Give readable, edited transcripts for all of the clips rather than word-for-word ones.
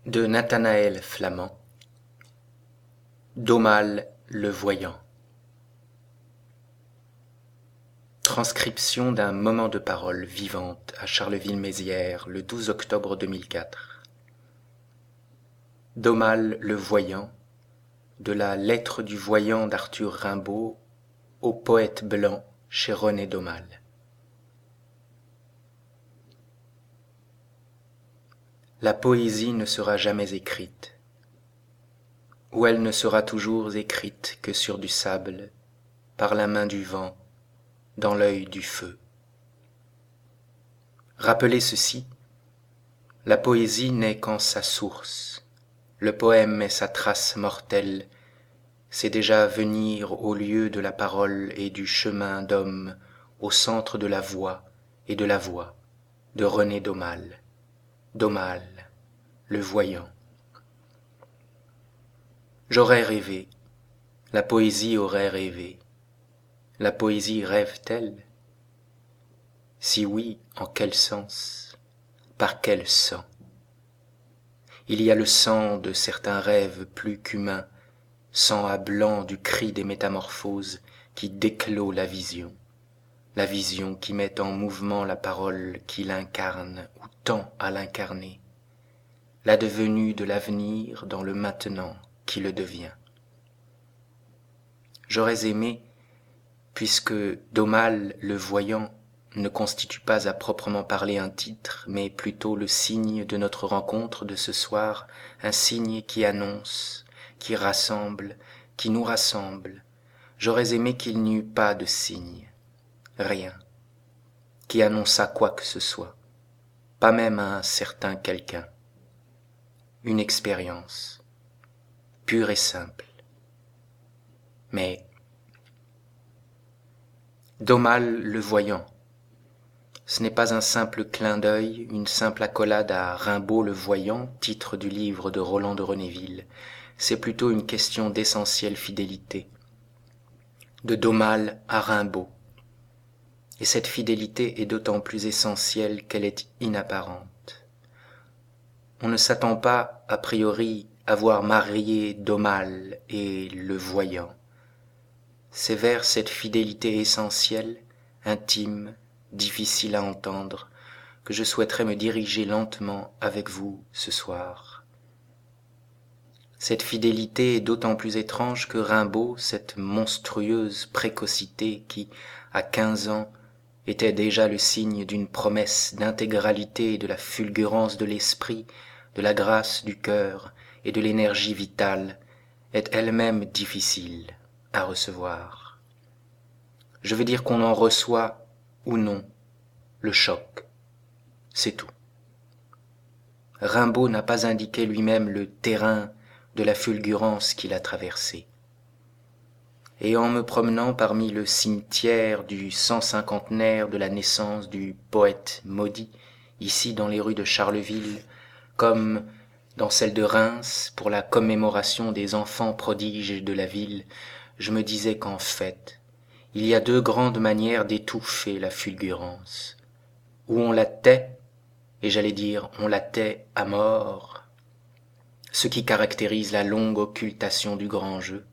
De Nathanaël Flamand. D'Aumale le voyant. Transcription d'un moment de parole vivante à Charleville-Mézières le 12 octobre 2004. D'Aumale le voyant, de la lettre du voyant d'Arthur Rimbaud au poète blanc chez René d'Aumale. La poésie ne sera jamais écrite, ou elle ne sera toujours écrite que sur du sable, par la main du vent, dans l'œil du feu. Rappelez ceci, la poésie n'est qu'en sa source, le poème est sa trace mortelle, c'est déjà venir au lieu de la parole et du chemin d'homme, au centre de la voix et de la voix, de René d'Aumale, d'Aumale, le voyant. J'aurais rêvé, la poésie aurait rêvé, la poésie rêve-t-elle? Si oui, en quel sens? Par quel sang? Il y a le sang de certains rêves plus qu'humains, sang à blanc du cri des métamorphoses qui déclôt la vision qui met en mouvement la parole qui l'incarne ou tend à l'incarner, la devenue de l'avenir dans le maintenant qui le devient. J'aurais aimé, puisque d'Aumale le voyant ne constitue pas à proprement parler un titre, mais plutôt le signe de notre rencontre de ce soir, un signe qui annonce, qui rassemble, qui nous rassemble. J'aurais aimé qu'il n'y eût pas de signe, rien, qui annonçât quoi que ce soit, pas même un certain quelqu'un, une expérience, pure et simple. Mais d'Aumale le voyant, ce n'est pas un simple clin d'œil, une simple accolade à Rimbaud le voyant, titre du livre de Roland de Renéville. C'est plutôt une question d'essentielle fidélité. De d'Aumale à Rimbaud. Et cette fidélité est d'autant plus essentielle qu'elle est inapparente. On ne s'attend pas, a priori, à voir marier d'Aumale et le voyant. C'est vers cette fidélité essentielle, intime, difficile à entendre, que je souhaiterais me diriger lentement avec vous ce soir. Cette fidélité est d'autant plus étrange que Rimbaud, cette monstrueuse précocité qui, à 15 ans, était déjà le signe d'une promesse d'intégralité et de la fulgurance de l'esprit, de la grâce du cœur et de l'énergie vitale, est elle-même difficile à recevoir. Je veux dire qu'on en reçoit ou non le choc, c'est tout. Rimbaud n'a pas indiqué lui-même le terrain de la fulgurance qu'il a traversé. Et en me promenant parmi le cimetière du 150aire de la naissance du poète maudit, ici dans les rues de Charleville, comme dans celle de Reims, pour la commémoration des enfants prodiges de la ville, je me disais qu'en fait, il y a deux grandes manières d'étouffer la fulgurance, où on la tait, et j'allais dire on la tait à mort, ce qui caractérise la longue occultation du grand jeu,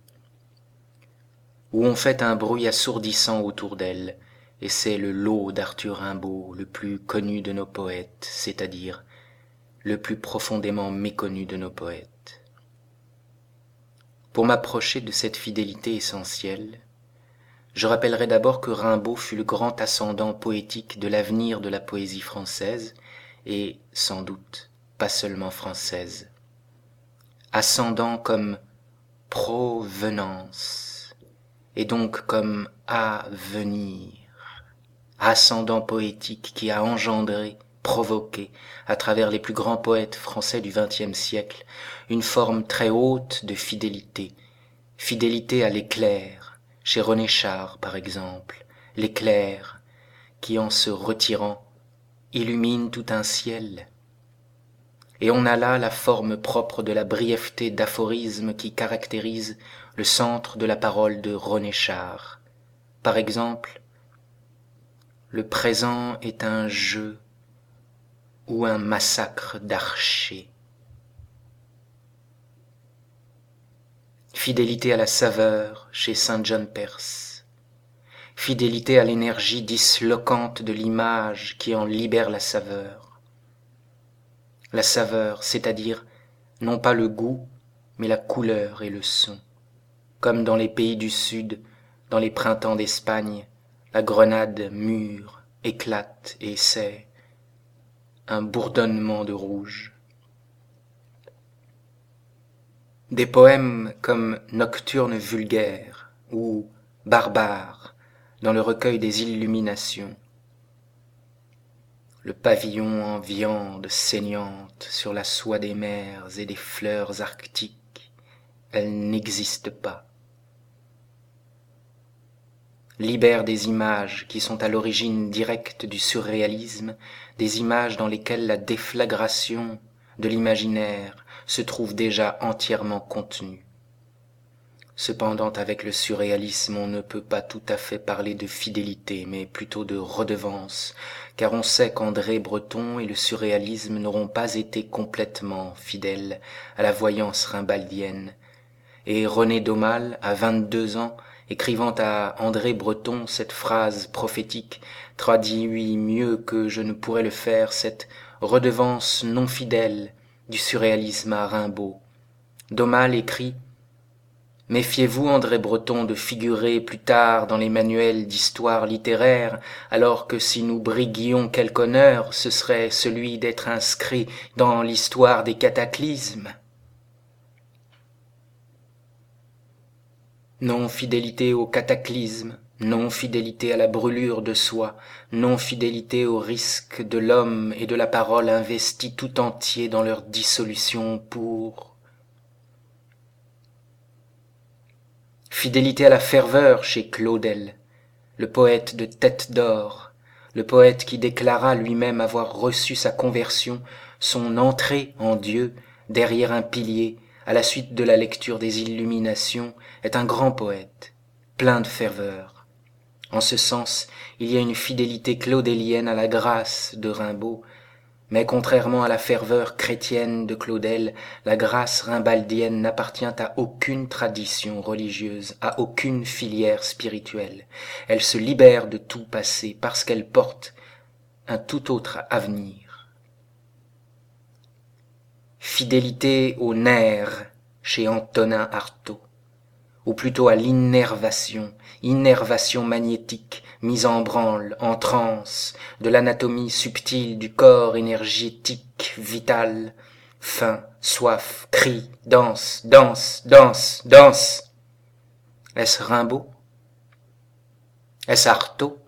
où on fait un bruit assourdissant autour d'elle, et c'est le lot d'Arthur Rimbaud, le plus connu de nos poètes, c'est-à-dire le plus profondément méconnu de nos poètes. Pour m'approcher de cette fidélité essentielle, je rappellerai d'abord que Rimbaud fut le grand ascendant poétique de l'avenir de la poésie française, et, sans doute, pas seulement française. Ascendant comme provenance, et donc comme avenir. Ascendant poétique qui a engendré, provoqué, à travers les plus grands poètes français du XXe siècle, une forme très haute de fidélité, fidélité à l'éclair, chez René Char par exemple, l'éclair qui en se retirant illumine tout un ciel. Et on a là la forme propre de la brièveté d'aphorisme qui caractérise le centre de la parole de René Char. Par exemple, le présent est un jeu ou un massacre d'archers. fidélité à la saveur chez Saint John Perse, fidélité à l'énergie dislocante de l'image qui en libère la saveur, c'est-à-dire non pas le goût, mais la couleur et le son, comme dans les pays du Sud, dans les printemps d'Espagne, la grenade mûre, éclate et c'est un bourdonnement de rouge. Des poèmes comme Nocturne vulgaire ou Barbare dans le recueil des Illuminations. Le pavillon en viande saignante sur la soie des mers et des fleurs arctiques, elle n'existe pas. Libère des images qui sont à l'origine directe du surréalisme, des images dans lesquelles la déflagration de l'imaginaire se trouve déjà entièrement contenue. Cependant, avec le surréalisme, on ne peut pas tout à fait parler de fidélité, mais plutôt de redevance, car on sait qu'André Breton et le surréalisme n'auront pas été complètement fidèles à la voyance rimbaldienne. Et René Daumal, à 22 ans, écrivant à André Breton cette phrase prophétique, traduit mieux que je ne pourrais le faire cette redevance non fidèle du surréalisme à Rimbaud. Daumal écrit « Méfiez-vous, André Breton, de figurer plus tard dans les manuels d'histoire littéraire, alors que si nous briguions quelque honneur, ce serait celui d'être inscrit dans l'histoire des cataclysmes. » Non-fidélité au cataclysme, non-fidélité à la brûlure de soi, non-fidélité au risque de l'homme et de la parole investis tout entiers dans leur dissolution pour... Fidélité à la ferveur chez Claudel, le poète de tête d'or, le poète qui déclara lui-même avoir reçu sa conversion, son entrée en Dieu, derrière un pilier, à la suite de la lecture des Illuminations, est un grand poète, plein de ferveur. En ce sens, il y a une fidélité claudélienne à la grâce de Rimbaud, mais contrairement à la ferveur chrétienne de Claudel, la grâce rimbaldienne n'appartient à aucune tradition religieuse, à aucune filière spirituelle. Elle se libère de tout passé parce qu'elle porte un tout autre avenir. Fidélité au nerf chez Antonin Artaud, ou plutôt à l'innervation, innervation magnétique, mise en branle, en transe, de l'anatomie subtile du corps énergétique, vital, faim, soif, cri, danse, danse, danse, danse. Est-ce Rimbaud? Est-ce Artaud?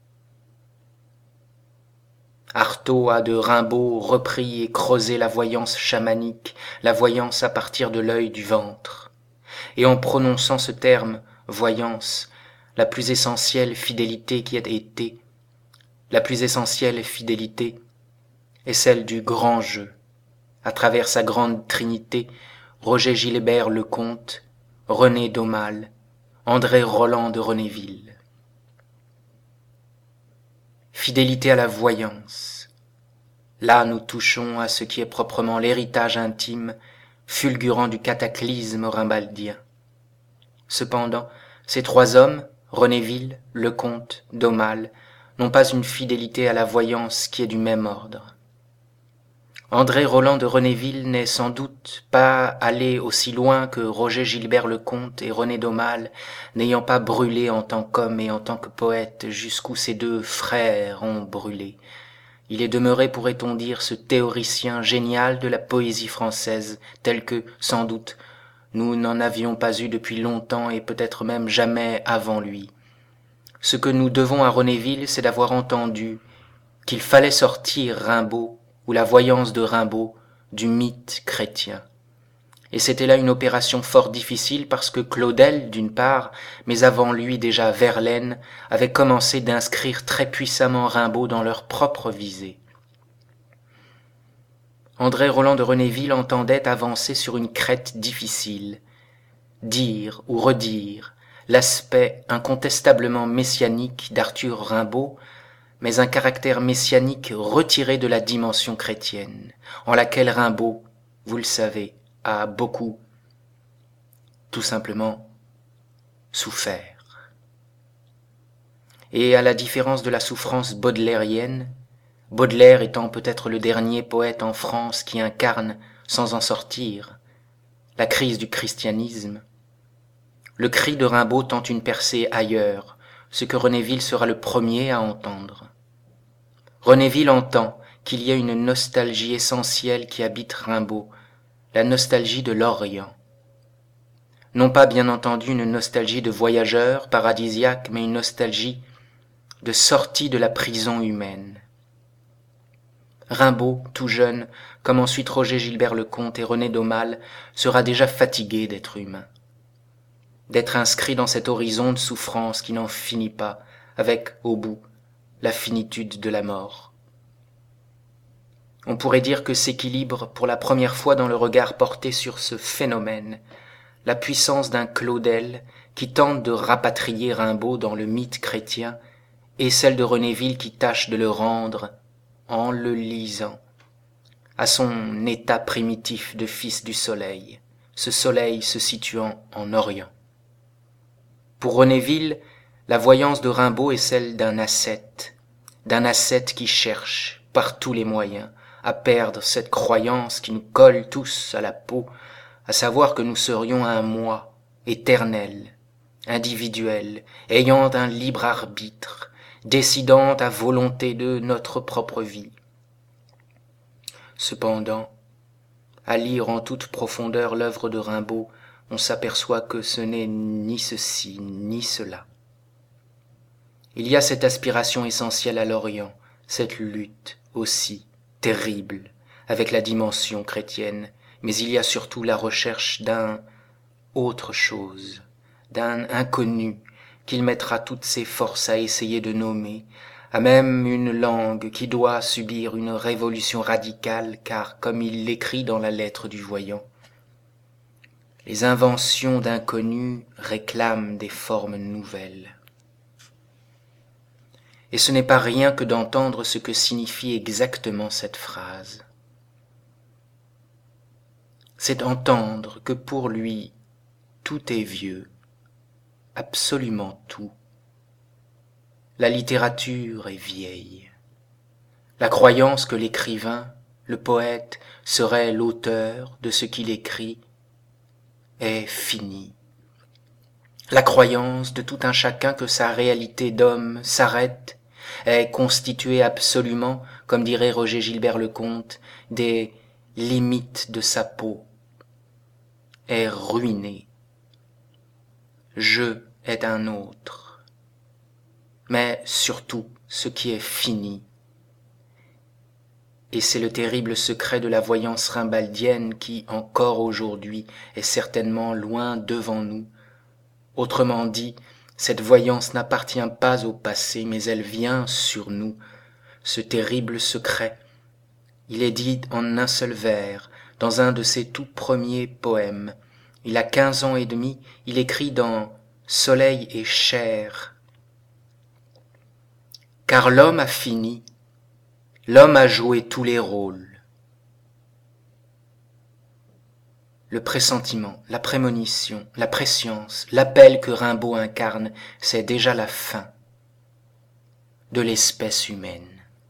Artaud a de Rimbaud repris et creusé la voyance chamanique, la voyance à partir de l'œil du ventre. Et en prononçant ce terme, voyance, la plus essentielle fidélité qui ait été, la plus essentielle fidélité est celle du grand jeu, à travers sa grande trinité, Roger Gilbert Lecomte, René Daumal, André Roland de Renéville. Fidélité à la voyance. Là nous touchons à ce qui est proprement l'héritage intime, fulgurant du cataclysme rimbaldien. Cependant, ces trois hommes, Renéville, Lecomte, Daumal, n'ont pas une fidélité à la voyance qui est du même ordre. André Roland de Renéville n'est sans doute pas allé aussi loin que Roger Gilbert Lecomte et René Daumal, n'ayant pas brûlé en tant qu'homme et en tant que poète jusqu'où ces deux frères ont brûlé. Il est demeuré, pourrait-on dire, ce théoricien génial de la poésie française, tel que, sans doute, nous n'en avions pas eu depuis longtemps et peut-être même jamais avant lui. Ce que nous devons à Renéville, c'est d'avoir entendu qu'il fallait sortir Rimbaud, ou la voyance de Rimbaud, du mythe chrétien. Et c'était là une opération fort difficile parce que Claudel, d'une part, mais avant lui déjà Verlaine, avait commencé d'inscrire très puissamment Rimbaud dans leur propre visée. André Roland de Renéville entendait avancer sur une crête difficile, dire ou redire l'aspect incontestablement messianique d'Arthur Rimbaud, mais un caractère messianique retiré de la dimension chrétienne, en laquelle Rimbaud, vous le savez, a beaucoup tout simplement souffert. Et à la différence de la souffrance baudelairienne, Baudelaire étant peut-être le dernier poète en France qui incarne, sans en sortir, la crise du christianisme, le cri de Rimbaud tente une percée ailleurs, ce que Renéville sera le premier à entendre. Renéville entend qu'il y a une nostalgie essentielle qui habite Rimbaud, la nostalgie de l'Orient. Non pas bien entendu une nostalgie de voyageur paradisiaque, mais une nostalgie de sortie de la prison humaine. Rimbaud, tout jeune, comme ensuite Roger Gilbert-Lecomte et René Daumal, sera déjà fatigué d'être humain, d'être inscrit dans cet horizon de souffrance qui n'en finit pas, avec, au bout, la finitude de la mort. On pourrait dire que s'équilibre pour la première fois dans le regard porté sur ce phénomène, la puissance d'un Claudel qui tente de rapatrier Rimbaud dans le mythe chrétien et celle de Renéville qui tâche de le rendre, en le lisant, à son état primitif de fils du soleil, ce soleil se situant en Orient. Pour Renéville, la voyance de Rimbaud est celle d'un ascète qui cherche, par tous les moyens, à perdre cette croyance qui nous colle tous à la peau, à savoir que nous serions un moi, éternel, individuel, ayant un libre arbitre, décidant à volonté de notre propre vie. Cependant, à lire en toute profondeur l'œuvre de Rimbaud, on s'aperçoit que ce n'est ni ceci ni cela. Il y a cette aspiration essentielle à l'Orient, cette lutte aussi terrible avec la dimension chrétienne, mais il y a surtout la recherche d'un autre chose, d'un inconnu qu'il mettra toutes ses forces à essayer de nommer, à même une langue qui doit subir une révolution radicale, car, comme il l'écrit dans la lettre du voyant, les inventions d'inconnus réclament des formes nouvelles. Et ce n'est pas rien que d'entendre ce que signifie exactement cette phrase. C'est entendre que pour lui, tout est vieux, absolument tout. La littérature est vieille. La croyance que l'écrivain, le poète, serait l'auteur de ce qu'il écrit est finie. La croyance de tout un chacun que sa réalité d'homme s'arrête est constituée absolument, comme dirait Roger Gilbert-Lecomte, des limites de sa peau, est ruinée. Je est un autre. Mais surtout, ce qui est fini, et c'est le terrible secret de la voyance rimbaldienne qui, encore aujourd'hui, est certainement loin devant nous. Autrement dit, cette voyance n'appartient pas au passé, mais elle vient sur nous. Ce terrible secret, il est dit en un seul vers, dans un de ses tout premiers poèmes. Il a 15 ans et demi, il écrit dans Soleil et chair. Car l'homme a fini, l'homme a joué tous les rôles. Le pressentiment, la prémonition, la prescience, l'appel que Rimbaud incarne, c'est déjà la fin de l'espèce humaine.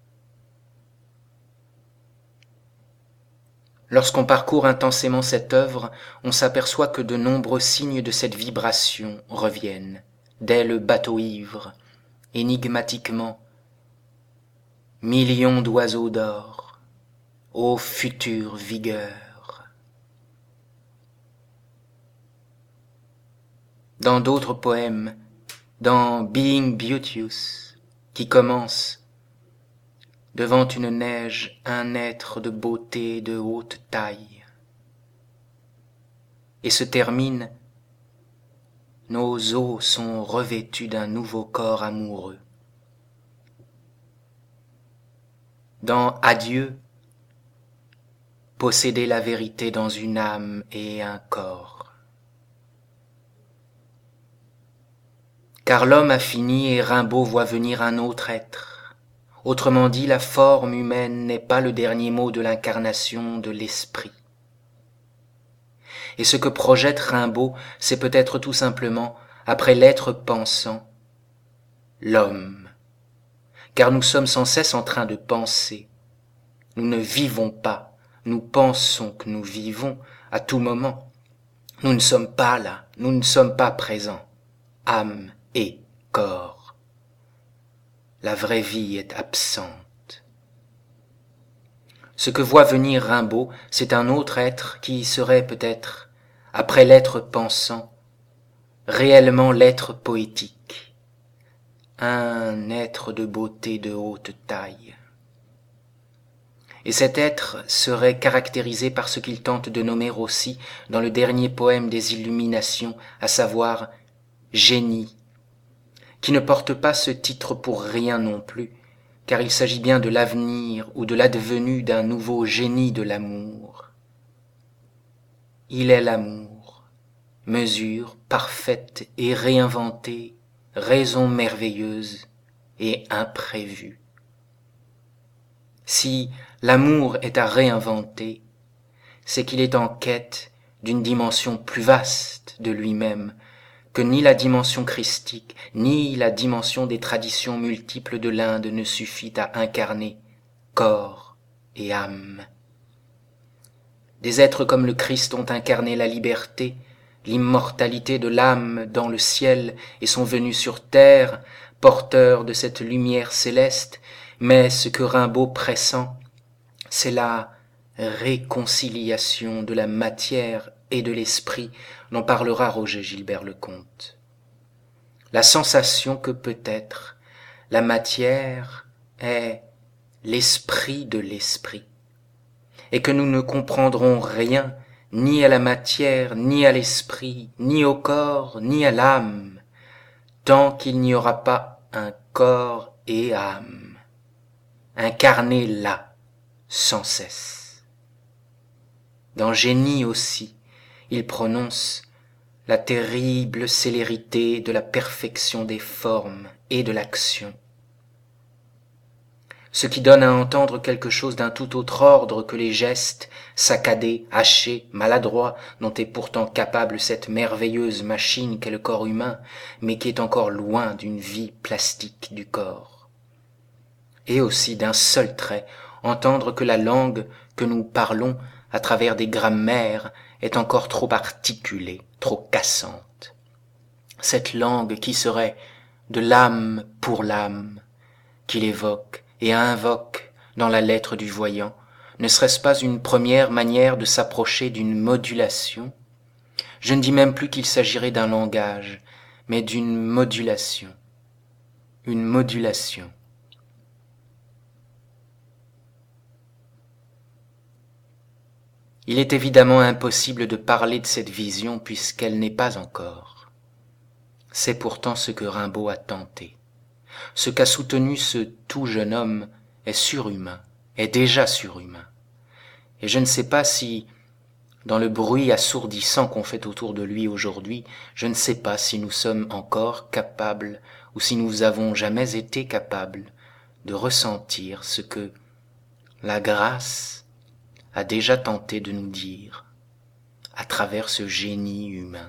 Lorsqu'on parcourt intensément cette œuvre, on s'aperçoit que de nombreux signes de cette vibration reviennent, dès le bateau ivre, énigmatiquement, millions d'oiseaux d'or, ô future vigueur. Dans d'autres poèmes, dans Being Beauteous, qui commence devant une neige, un être de beauté de haute taille, et se termine, nos os sont revêtus d'un nouveau corps amoureux. Dans Adieu, posséder la vérité dans une âme et un corps. Car l'homme a fini et Rimbaud voit venir un autre être. Autrement dit, la forme humaine n'est pas le dernier mot de l'incarnation de l'esprit. Et ce que projette Rimbaud, c'est peut-être tout simplement, après l'être pensant, l'homme. Car nous sommes sans cesse en train de penser. Nous ne vivons pas, nous pensons que nous vivons à tout moment. Nous ne sommes pas là, nous ne sommes pas présents, âme et corps. La vraie vie est absente. Ce que voit venir Rimbaud, c'est un autre être qui serait peut-être, après l'être pensant, réellement l'être poétique, un être de beauté de haute taille. Et cet être serait caractérisé par ce qu'il tente de nommer aussi dans le dernier poème des Illuminations, à savoir génie, qui ne porte pas ce titre pour rien non plus, car il s'agit bien de l'avenir ou de l'advenu d'un nouveau génie de l'amour. Il est l'amour, mesure parfaite et réinventée, raison merveilleuse et imprévue. Si l'amour est à réinventer, c'est qu'il est en quête d'une dimension plus vaste de lui-même, que ni la dimension christique, ni la dimension des traditions multiples de l'Inde ne suffit à incarner corps et âme. Des êtres comme le Christ ont incarné la liberté, l'immortalité de l'âme dans le ciel et sont venus sur terre, porteurs de cette lumière céleste, mais ce que Rimbaud pressent, c'est la réconciliation de la matière et de l'esprit, dont parlera Roger Gilbert-Lecomte. La sensation que peut-être la matière est l'esprit de l'esprit, et que nous ne comprendrons rien ni à la matière, ni à l'esprit, ni au corps, ni à l'âme, tant qu'il n'y aura pas un corps et âme, incarnés là, sans cesse. Dans Génie aussi, il prononce la terrible célérité de la perfection des formes et de l'action, ce qui donne à entendre quelque chose d'un tout autre ordre que les gestes saccadés, hachés, maladroits, dont est pourtant capable cette merveilleuse machine qu'est le corps humain, mais qui est encore loin d'une vie plastique du corps. Et aussi d'un seul trait, entendre que la langue que nous parlons à travers des grammaires est encore trop articulée, trop cassante. Cette langue qui serait de l'âme pour l'âme, qu'il évoque et invoque dans la lettre du voyant, ne serait-ce pas une première manière de s'approcher d'une modulation? Je ne dis même plus qu'il s'agirait d'un langage, mais d'une modulation. Une modulation. Il est évidemment impossible de parler de cette vision puisqu'elle n'est pas encore. C'est pourtant ce que Rimbaud a tenté. Ce qu'a soutenu ce tout jeune homme est surhumain, est déjà surhumain. Et je ne sais pas si, dans le bruit assourdissant qu'on fait autour de lui aujourd'hui, je ne sais pas si nous sommes encore capables, ou si nous avons jamais été capables, de ressentir ce que la grâce a déjà tenté de nous dire à travers ce génie humain.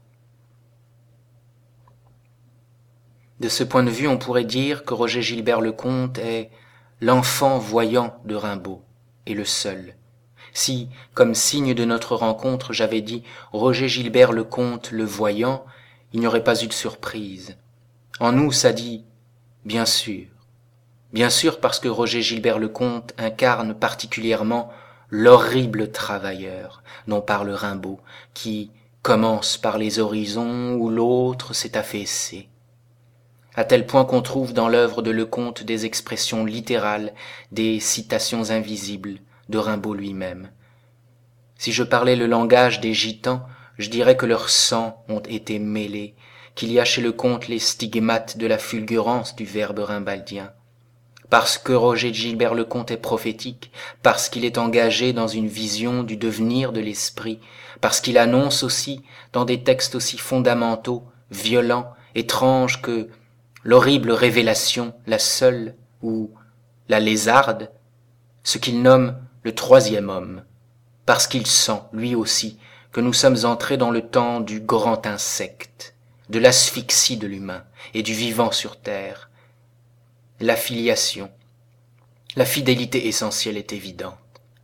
De ce point de vue, on pourrait dire que Roger Gilbert-Lecomte est l'enfant voyant de Rimbaud, et le seul. Si, comme signe de notre rencontre, j'avais dit Roger Gilbert-Lecomte le voyant, il n'y aurait pas eu de surprise. En nous, ça dit bien sûr parce que Roger Gilbert-Lecomte incarne particulièrement l'horrible travailleur dont parle Rimbaud, qui commence par les horizons où l'autre s'est affaissé. À tel point qu'on trouve dans l'œuvre de Lecomte des expressions littérales, des citations invisibles de Rimbaud lui-même. Si je parlais le langage des gitans, je dirais que leurs sangs ont été mêlés, qu'il y a chez Lecomte les stigmates de la fulgurance du verbe rimbaldien. Parce que Roger Gilbert-Lecomte est prophétique, parce qu'il est engagé dans une vision du devenir de l'esprit, parce qu'il annonce aussi, dans des textes aussi fondamentaux, violents, étranges que l'horrible révélation, la seule, ou la lézarde, ce qu'il nomme le troisième homme, parce qu'il sent, lui aussi, que nous sommes entrés dans le temps du grand insecte, de l'asphyxie de l'humain et du vivant sur terre. La filiation, la fidélité essentielle est évidente.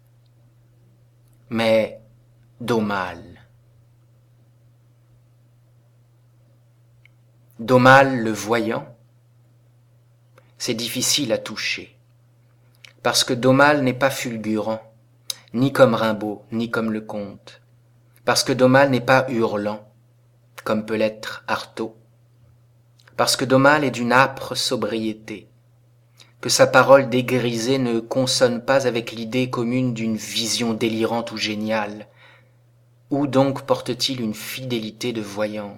Mais Domal le voyant, c'est difficile à toucher, parce que Domal n'est pas fulgurant, ni comme Rimbaud, ni comme Lecomte, parce que Domal n'est pas hurlant, comme peut l'être Artaud, parce que Domal est d'une âpre sobriété, que sa parole dégrisée ne consonne pas avec l'idée commune d'une vision délirante ou géniale. Où donc porte-t-il une fidélité de voyance ?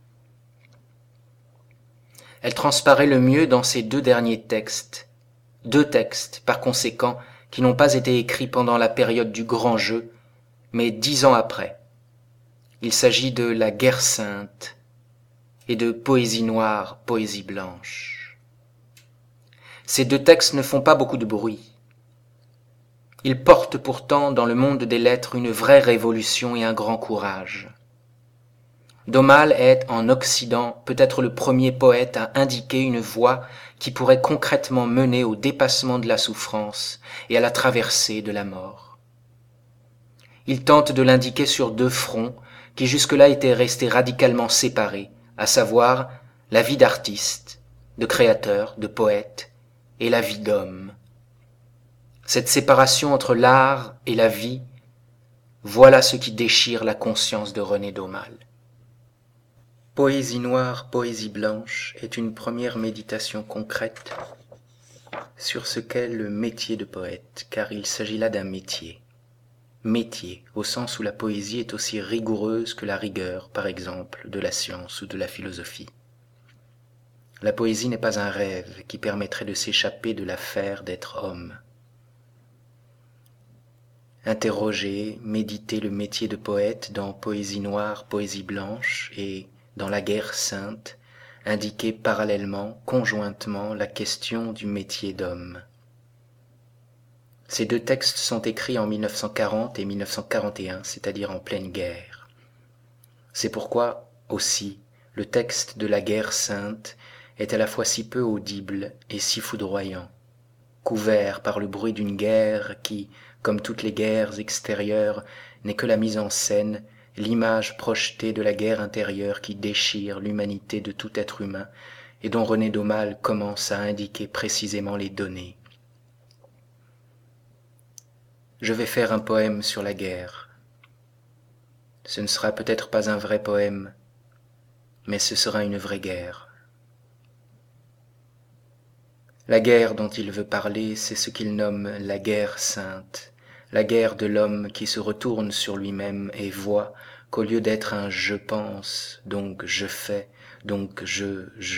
Elle transparaît le mieux dans ces deux derniers textes, deux textes, par conséquent, qui n'ont pas été écrits pendant la période du grand jeu, mais 10 ans après. Il s'agit de La Guerre sainte et de Poésie noire, Poésie blanche. Ces deux textes ne font pas beaucoup de bruit. Ils portent pourtant dans le monde des lettres une vraie révolution et un grand courage. Domal est, en Occident, peut-être le premier poète à indiquer une voie qui pourrait concrètement mener au dépassement de la souffrance et à la traversée de la mort. Il tente de l'indiquer sur deux fronts qui jusque-là étaient restés radicalement séparés, à savoir la vie d'artiste, de créateur, de poète, et la vie d'homme. Cette séparation entre l'art et la vie, voilà ce qui déchire la conscience de René Domal. Poésie noire, poésie blanche est une première méditation concrète sur ce qu'est le métier de poète, car il s'agit là d'un métier. Métier, au sens où la poésie est aussi rigoureuse que la rigueur, par exemple, de la science ou de la philosophie. La poésie n'est pas un rêve qui permettrait de s'échapper de l'affaire d'être homme. Interroger, méditer le métier de poète dans Poésie noire, poésie blanche et dans La Guerre sainte, indiquer parallèlement, conjointement, la question du métier d'homme. Ces deux textes sont écrits en 1940 et 1941, c'est-à-dire en pleine guerre. C'est pourquoi, aussi, le texte de La Guerre sainte est à la fois si peu audible et si foudroyant, couvert par le bruit d'une guerre qui, comme toutes les guerres extérieures, n'est que la mise en scène, l'image projetée de la guerre intérieure qui déchire l'humanité de tout être humain et dont René Domal commence à indiquer précisément les données. Je vais faire un poème sur la guerre. Ce ne sera peut-être pas un vrai poème, mais ce sera une vraie guerre. La guerre dont il veut parler, c'est ce qu'il nomme la guerre sainte, la guerre de l'homme qui se retourne sur lui-même et voit qu'au lieu d'être un « je pense », donc « je fais », donc « je »,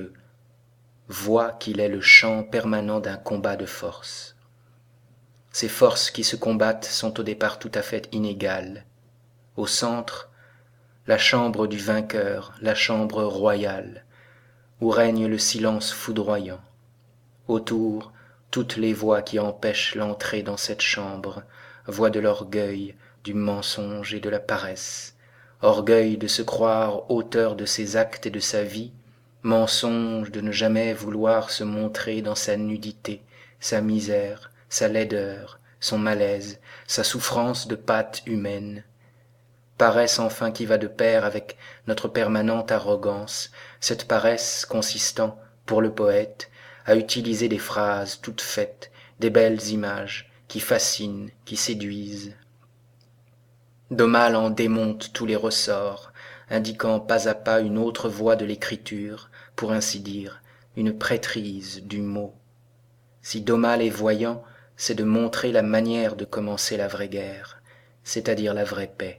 voit qu'il est le champ permanent d'un combat de forces. Ces forces qui se combattent sont au départ tout à fait inégales. Au centre, la chambre du vainqueur, la chambre royale, où règne le silence foudroyant. Autour, toutes les voix qui empêchent l'entrée dans cette chambre, voix de l'orgueil, du mensonge et de la paresse, orgueil de se croire auteur de ses actes et de sa vie, mensonge de ne jamais vouloir se montrer dans sa nudité, sa misère, sa laideur, son malaise, sa souffrance de pâte humaine, paresse enfin qui va de pair avec notre permanente arrogance, cette paresse consistant, pour le poète, à utiliser des phrases toutes faites, des belles images, qui fascinent, qui séduisent. Domal en démonte tous les ressorts, indiquant pas à pas une autre voie de l'écriture, pour ainsi dire, une prêtrise du mot. Si Domal est voyant, c'est de montrer la manière de commencer la vraie guerre, c'est-à-dire la vraie paix.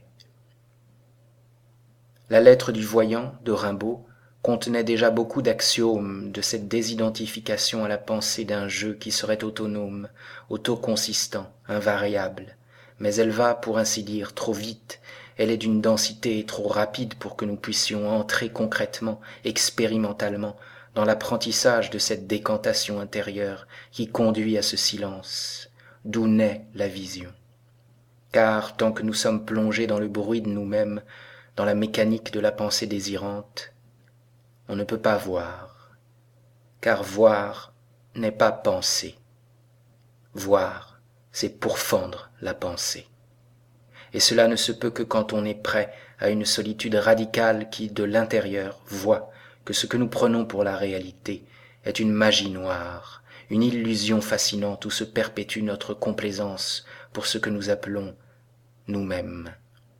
La lettre du voyant, de Rimbaud, contenait déjà beaucoup d'axiomes de cette désidentification à la pensée d'un jeu qui serait autonome, autoconsistant, invariable. Mais elle va, pour ainsi dire, trop vite, elle est d'une densité trop rapide pour que nous puissions entrer concrètement, expérimentalement, dans l'apprentissage de cette décantation intérieure qui conduit à ce silence, d'où naît la vision. car tant que nous sommes plongés dans le bruit de nous-mêmes, dans la mécanique de la pensée désirante, on ne peut pas voir, car voir n'est pas penser. Voir, c'est pourfendre la pensée. Et cela ne se peut que quand on est prêt à une solitude radicale qui, de l'intérieur, voit que ce que nous prenons pour la réalité est une magie noire, une illusion fascinante où se perpétue notre complaisance pour ce que nous appelons nous-mêmes.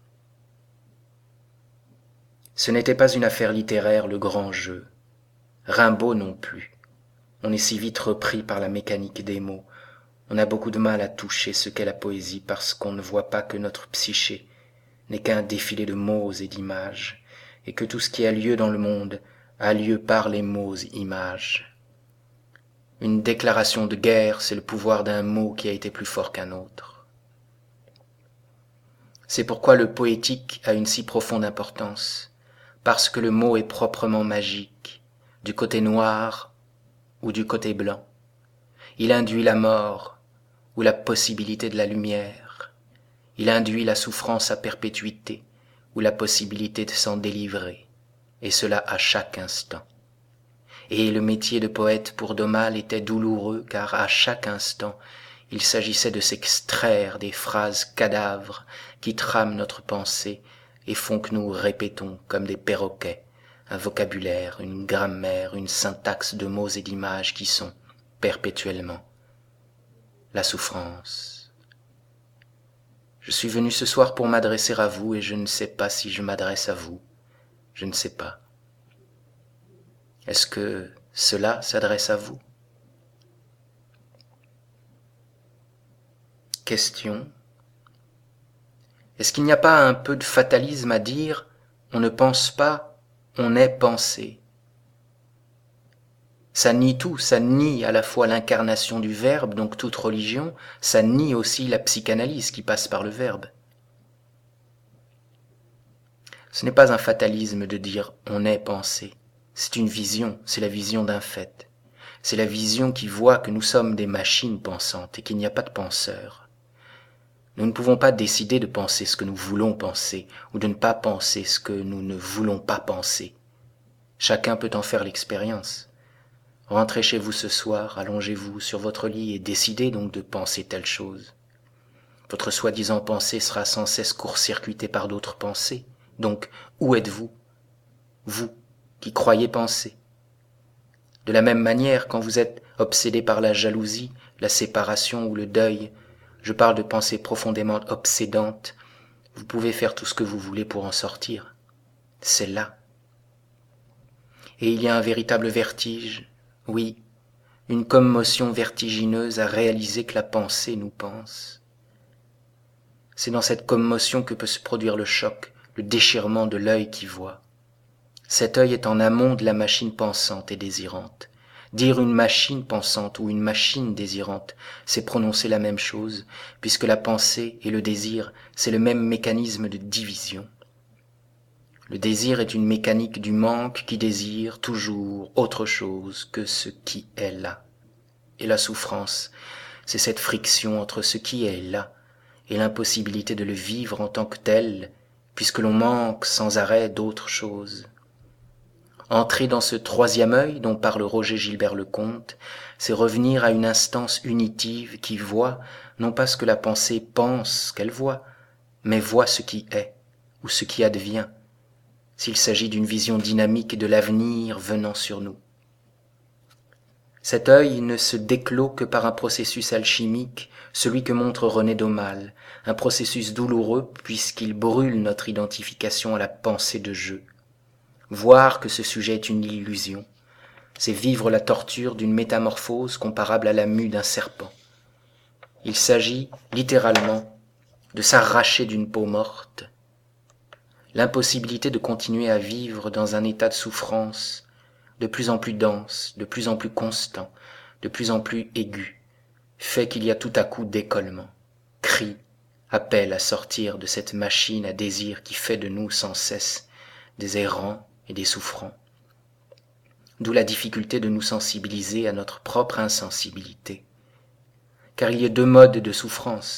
Ce n'était pas une affaire littéraire, le grand jeu. Rimbaud non plus. On est si vite repris par la mécanique des mots. On a beaucoup de mal à toucher ce qu'est la poésie parce qu'on ne voit pas que notre psyché n'est qu'un défilé de mots et d'images, et que tout ce qui a lieu dans le monde a lieu par les mots et images. Une déclaration de guerre, c'est le pouvoir d'un mot qui a été plus fort qu'un autre. C'est pourquoi le poétique a une si profonde importance, parce que le mot est proprement magique, du côté noir ou du côté blanc. Il induit la mort ou la possibilité de la lumière. Il induit la souffrance à perpétuité ou la possibilité de s'en délivrer, et cela à chaque instant. Et le métier de poète pour D'Aumale était douloureux car à chaque instant, il s'agissait de s'extraire des phrases cadavres qui trament notre pensée et font que nous répétons comme des perroquets un vocabulaire, une grammaire, une syntaxe de mots et d'images qui sont perpétuellement la souffrance. Je suis venu ce soir pour m'adresser à vous et je ne sais pas si je m'adresse à vous. Je ne sais pas. Est-ce que cela s'adresse à vous? Question. Est-ce qu'il n'y a pas un peu de fatalisme à dire « on ne pense pas, on est pensé » ? Ça nie tout, ça nie à la fois l'incarnation du verbe, donc toute religion, ça nie aussi la psychanalyse qui passe par le verbe. Ce n'est pas un fatalisme de dire « on est pensé », c'est une vision, c'est la vision d'un fait. C'est la vision qui voit que nous sommes des machines pensantes et qu'il n'y a pas de penseurs. Nous ne pouvons pas décider de penser ce que nous voulons penser ou de ne pas penser ce que nous ne voulons pas penser. Chacun peut en faire l'expérience. Rentrez chez vous ce soir, allongez-vous sur votre lit et décidez donc de penser telle chose. Votre soi-disant pensée sera sans cesse court-circuitée par d'autres pensées. Donc, où êtes-vous? Vous, qui croyez penser. De la même manière, quand vous êtes obsédé par la jalousie, la séparation ou le deuil, je parle de pensées profondément obsédantes, vous pouvez faire tout ce que vous voulez pour en sortir. C'est là. Et il y a un véritable vertige, oui, une commotion vertigineuse à réaliser que la pensée nous pense. C'est dans cette commotion que peut se produire le choc, le déchirement de l'œil qui voit. Cet œil est en amont de la machine pensante et désirante. Dire une machine pensante ou une machine désirante, c'est prononcer la même chose, puisque la pensée et le désir, c'est le même mécanisme de division. Le désir est une mécanique du manque qui désire toujours autre chose que ce qui est là. Et la souffrance, c'est cette friction entre ce qui est là et l'impossibilité de le vivre en tant que tel, puisque l'on manque sans arrêt d'autre chose. Entrer dans ce troisième œil dont parle Roger Gilbert-Lecomte, c'est revenir à une instance unitive qui voit, non pas ce que la pensée pense qu'elle voit, mais voit ce qui est, ou ce qui advient, s'il s'agit d'une vision dynamique de l'avenir venant sur nous. Cet œil ne se déclôt que par un processus alchimique, celui que montre René D'Aumale, un processus douloureux puisqu'il brûle notre identification à la pensée de jeu. Voir que ce sujet est une illusion, c'est vivre la torture d'une métamorphose comparable à la mue d'un serpent. Il s'agit, littéralement, de s'arracher d'une peau morte. L'impossibilité de continuer à vivre dans un état de souffrance de plus en plus dense, de plus en plus constant, de plus en plus aigu, fait qu'il y a tout à coup décollement, cri, appel à sortir de cette machine à désir qui fait de nous sans cesse des errants et des souffrants. D'où la difficulté de nous sensibiliser à notre propre insensibilité. Car il y a deux modes de souffrance,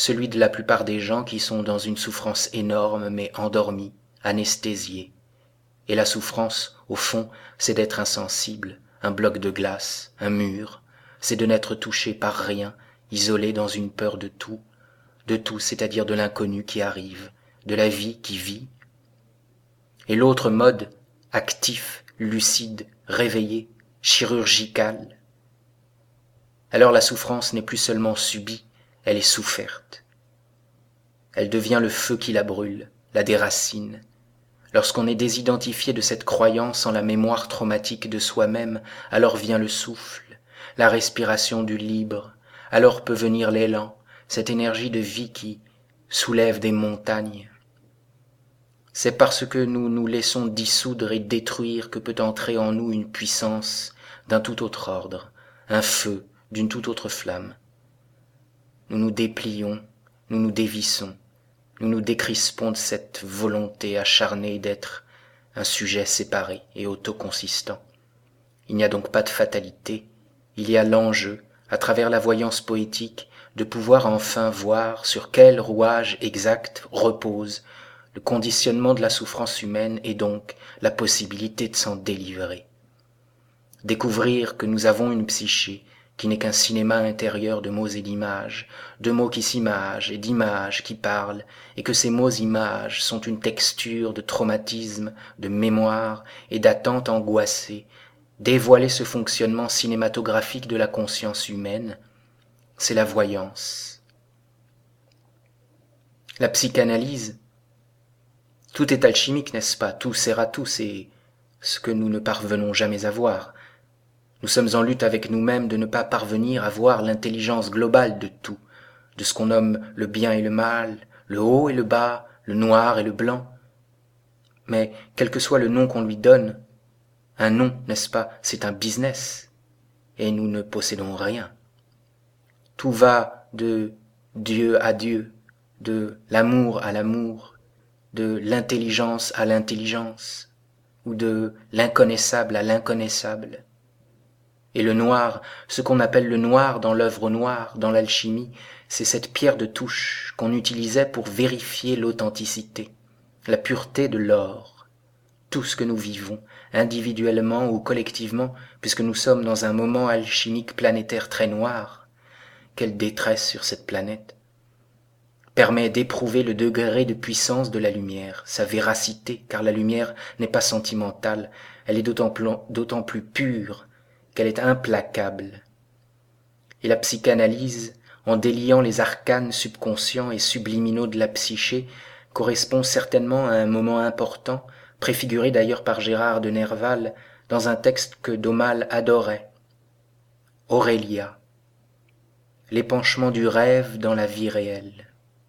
celui de la plupart des gens qui sont dans une souffrance énorme mais endormis, anesthésiés. Et la souffrance, au fond, c'est d'être insensible, un bloc de glace, un mur, c'est de n'être touché par rien, isolé dans une peur de tout, c'est-à-dire de l'inconnu qui arrive, de la vie qui vit. Et l'autre mode, actif, lucide, réveillé, chirurgical. Alors la souffrance n'est plus seulement subie, elle est soufferte. Elle devient le feu qui la brûle, la déracine. Lorsqu'on est désidentifié de cette croyance en la mémoire traumatique de soi-même, alors vient le souffle, la respiration du libre, alors peut venir l'élan, cette énergie de vie qui soulève des montagnes. C'est parce que nous nous laissons dissoudre et détruire que peut entrer en nous une puissance d'un tout autre ordre, un feu d'une toute autre flamme. Nous nous déplions, nous nous dévissons, nous nous décrispons de cette volonté acharnée d'être un sujet séparé et autoconsistant. Il n'y a donc pas de fatalité, il y a l'enjeu, à travers la voyance poétique, de pouvoir enfin voir sur quel rouage exact repose le conditionnement de la souffrance humaine et donc la possibilité de s'en délivrer. Découvrir que nous avons une psyché qui n'est qu'un cinéma intérieur de mots et d'images, de mots qui s'imagent et d'images qui parlent, et que ces mots-images sont une texture de traumatisme, de mémoire et d'attente angoissée. Dévoiler ce fonctionnement cinématographique de la conscience humaine, c'est la voyance. La psychanalyse, tout est alchimique, n'est-ce pas? Tout sert à tout, c'est ce que nous ne parvenons jamais à voir. Nous sommes en lutte avec nous-mêmes de ne pas parvenir à voir l'intelligence globale de tout, de ce qu'on nomme le bien et le mal, le haut et le bas, le noir et le blanc. Mais quel que soit le nom qu'on lui donne, un nom, n'est-ce pas, c'est un business, et nous ne possédons rien. Tout va de Dieu à Dieu, de l'amour à l'amour, de l'intelligence à l'intelligence, ou de l'inconnaissable à l'inconnaissable. Et le noir, ce qu'on appelle le noir dans l'œuvre noire, dans l'alchimie, c'est cette pierre de touche qu'on utilisait pour vérifier l'authenticité, la pureté de l'or. Tout ce que nous vivons, individuellement ou collectivement, puisque nous sommes dans un moment alchimique planétaire très noir, quelle détresse sur cette planète, permet d'éprouver le degré de puissance de la lumière, sa véracité, car la lumière n'est pas sentimentale, elle est d'autant plus pure qu'elle est implacable. Et la psychanalyse, en déliant les arcanes subconscients et subliminaux de la psyché, correspond certainement à un moment important, préfiguré d'ailleurs par Gérard de Nerval dans un texte que D'Aumale adorait. Aurélia, l'épanchement du rêve dans la vie réelle.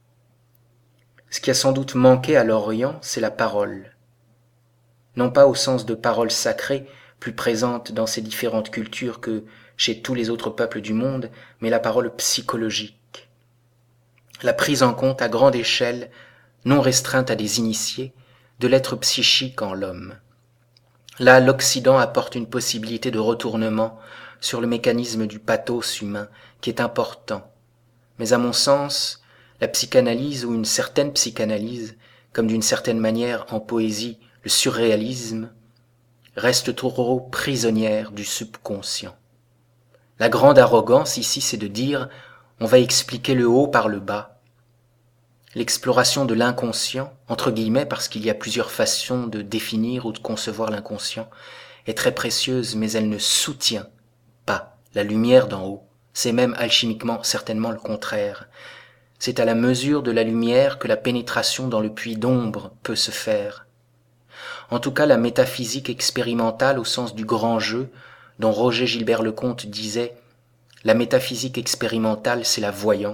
Ce qui a sans doute manqué à l'Orient, c'est la parole. Non pas au sens de parole sacrée, plus présente dans ces différentes cultures que chez tous les autres peuples du monde, mais la parole psychologique. La prise en compte à grande échelle, non restreinte à des initiés, de l'être psychique en l'homme. Là, l'Occident apporte une possibilité de retournement sur le mécanisme du pathos humain, qui est important. Mais à mon sens, la psychanalyse ou une certaine psychanalyse, comme d'une certaine manière en poésie le surréalisme, reste trop prisonnière du subconscient. La grande arrogance ici, c'est de dire on va expliquer le haut par le bas. L'exploration de l'inconscient, entre guillemets parce qu'il y a plusieurs façons de définir ou de concevoir l'inconscient, est très précieuse, mais elle ne soutient pas la lumière d'en haut. C'est même alchimiquement certainement le contraire. C'est à la mesure de la lumière que la pénétration dans le puits d'ombre peut se faire. En tout cas, la métaphysique expérimentale au sens du grand jeu, dont Roger Gilbert Lecomte disait « La métaphysique expérimentale, c'est la voyance »,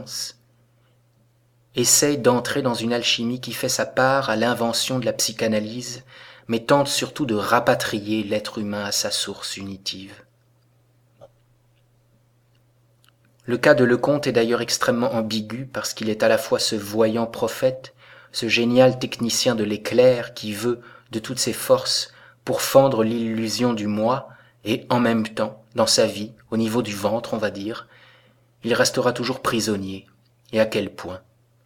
essaye d'entrer dans une alchimie qui fait sa part à l'invention de la psychanalyse, mais tente surtout de rapatrier l'être humain à sa source unitive. Le cas de Lecomte est d'ailleurs extrêmement ambigu parce qu'il est à la fois ce voyant prophète, ce génial technicien de l'éclair qui veut de toutes ses forces pour fendre l'illusion du moi, et en même temps, dans sa vie, au niveau du ventre on va dire, il restera toujours prisonnier. Et à quel point ?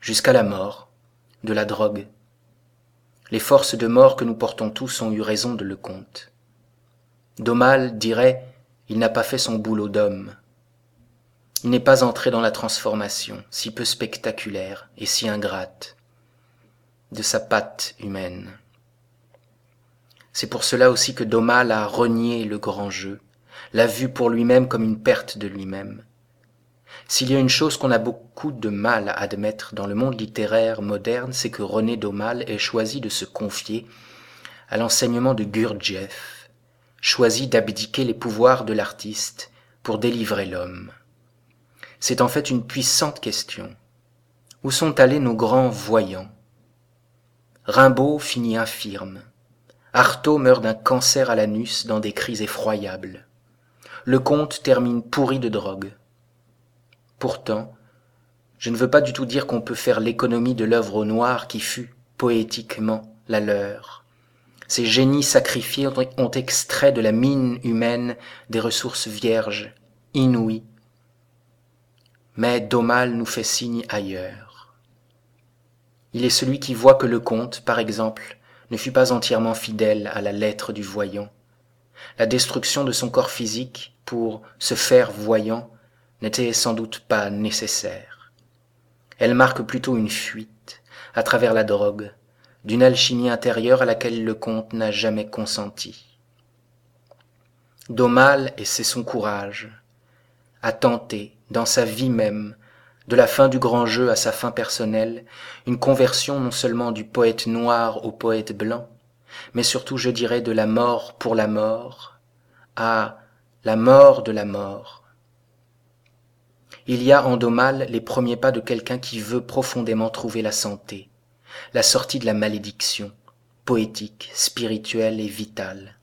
jusqu'à la mort, de la drogue. Les forces de mort que nous portons tous ont eu raison de Lecomte. D'Aumale dirait « il n'a pas fait son boulot d'homme ». Il n'est pas entré dans la transformation, si peu spectaculaire et si ingrate, de sa patte humaine. C'est pour cela aussi que d'Aumale a renié le grand jeu, l'a vu pour lui-même comme une perte de lui-même. S'il y a une chose qu'on a beaucoup de mal à admettre dans le monde littéraire moderne, c'est que René d'Aumale ait choisi de se confier à l'enseignement de Gurdjieff, choisi d'abdiquer les pouvoirs de l'artiste pour délivrer l'homme. C'est en fait une puissante question. Où sont allés nos grands voyants? Rimbaud finit infirme. Artaud meurt d'un cancer à l'anus dans des cris effroyables. Lecomte termine pourri de drogue. Pourtant, je ne veux pas du tout dire qu'on peut faire l'économie de l'œuvre au noir qui fut, poétiquement, la leur. Ces génies sacrifiés ont extrait de la mine humaine des ressources vierges, inouïes. Mais d'Aumale nous fait signe ailleurs. Il est celui qui voit que Lecomte, par exemple, ne fut pas entièrement fidèle à la lettre du voyant. La destruction de son corps physique pour se faire voyant n'était sans doute pas nécessaire. Elle marque plutôt une fuite, à travers la drogue, d'une alchimie intérieure à laquelle Lecomte n'a jamais consenti. D'Aumale, et c'est son courage, a tenté, dans sa vie même, de la fin du grand jeu à sa fin personnelle, une conversion non seulement du poète noir au poète blanc, mais surtout, je dirais, de la mort pour la mort à la mort de la mort. Il y a en d'Aumale les premiers pas de quelqu'un qui veut profondément trouver la santé, la sortie de la malédiction, poétique, spirituelle et vitale.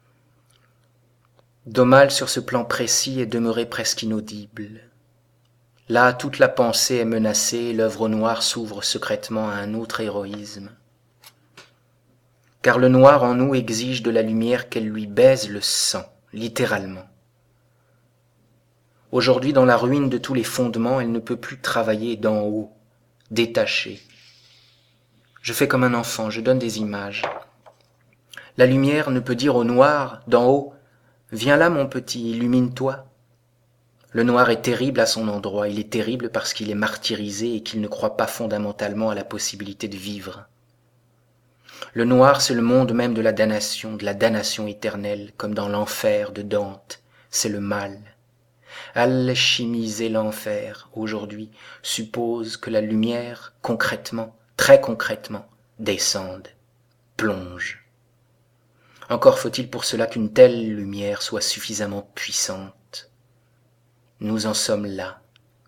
D'Aumale sur ce plan précis est demeuré presque inaudible. Là, toute la pensée est menacée et l'œuvre au noir s'ouvre secrètement à un autre héroïsme. Car le noir en nous exige de la lumière qu'elle lui baise le sang, littéralement. Aujourd'hui, dans la ruine de tous les fondements, elle ne peut plus travailler d'en haut, détachée. Je fais comme un enfant, je donne des images. La lumière ne peut dire au noir, d'en haut, « Viens là, mon petit, illumine-toi ». Le noir est terrible à son endroit, il est terrible parce qu'il est martyrisé et qu'il ne croit pas fondamentalement à la possibilité de vivre. Le noir, c'est le monde même de la damnation éternelle, comme dans l'enfer de Dante, c'est le mal. Alchimiser l'enfer, aujourd'hui, suppose que la lumière, concrètement, très concrètement, descende, plonge. Encore faut-il pour cela qu'une telle lumière soit suffisamment puissante. Nous en sommes là.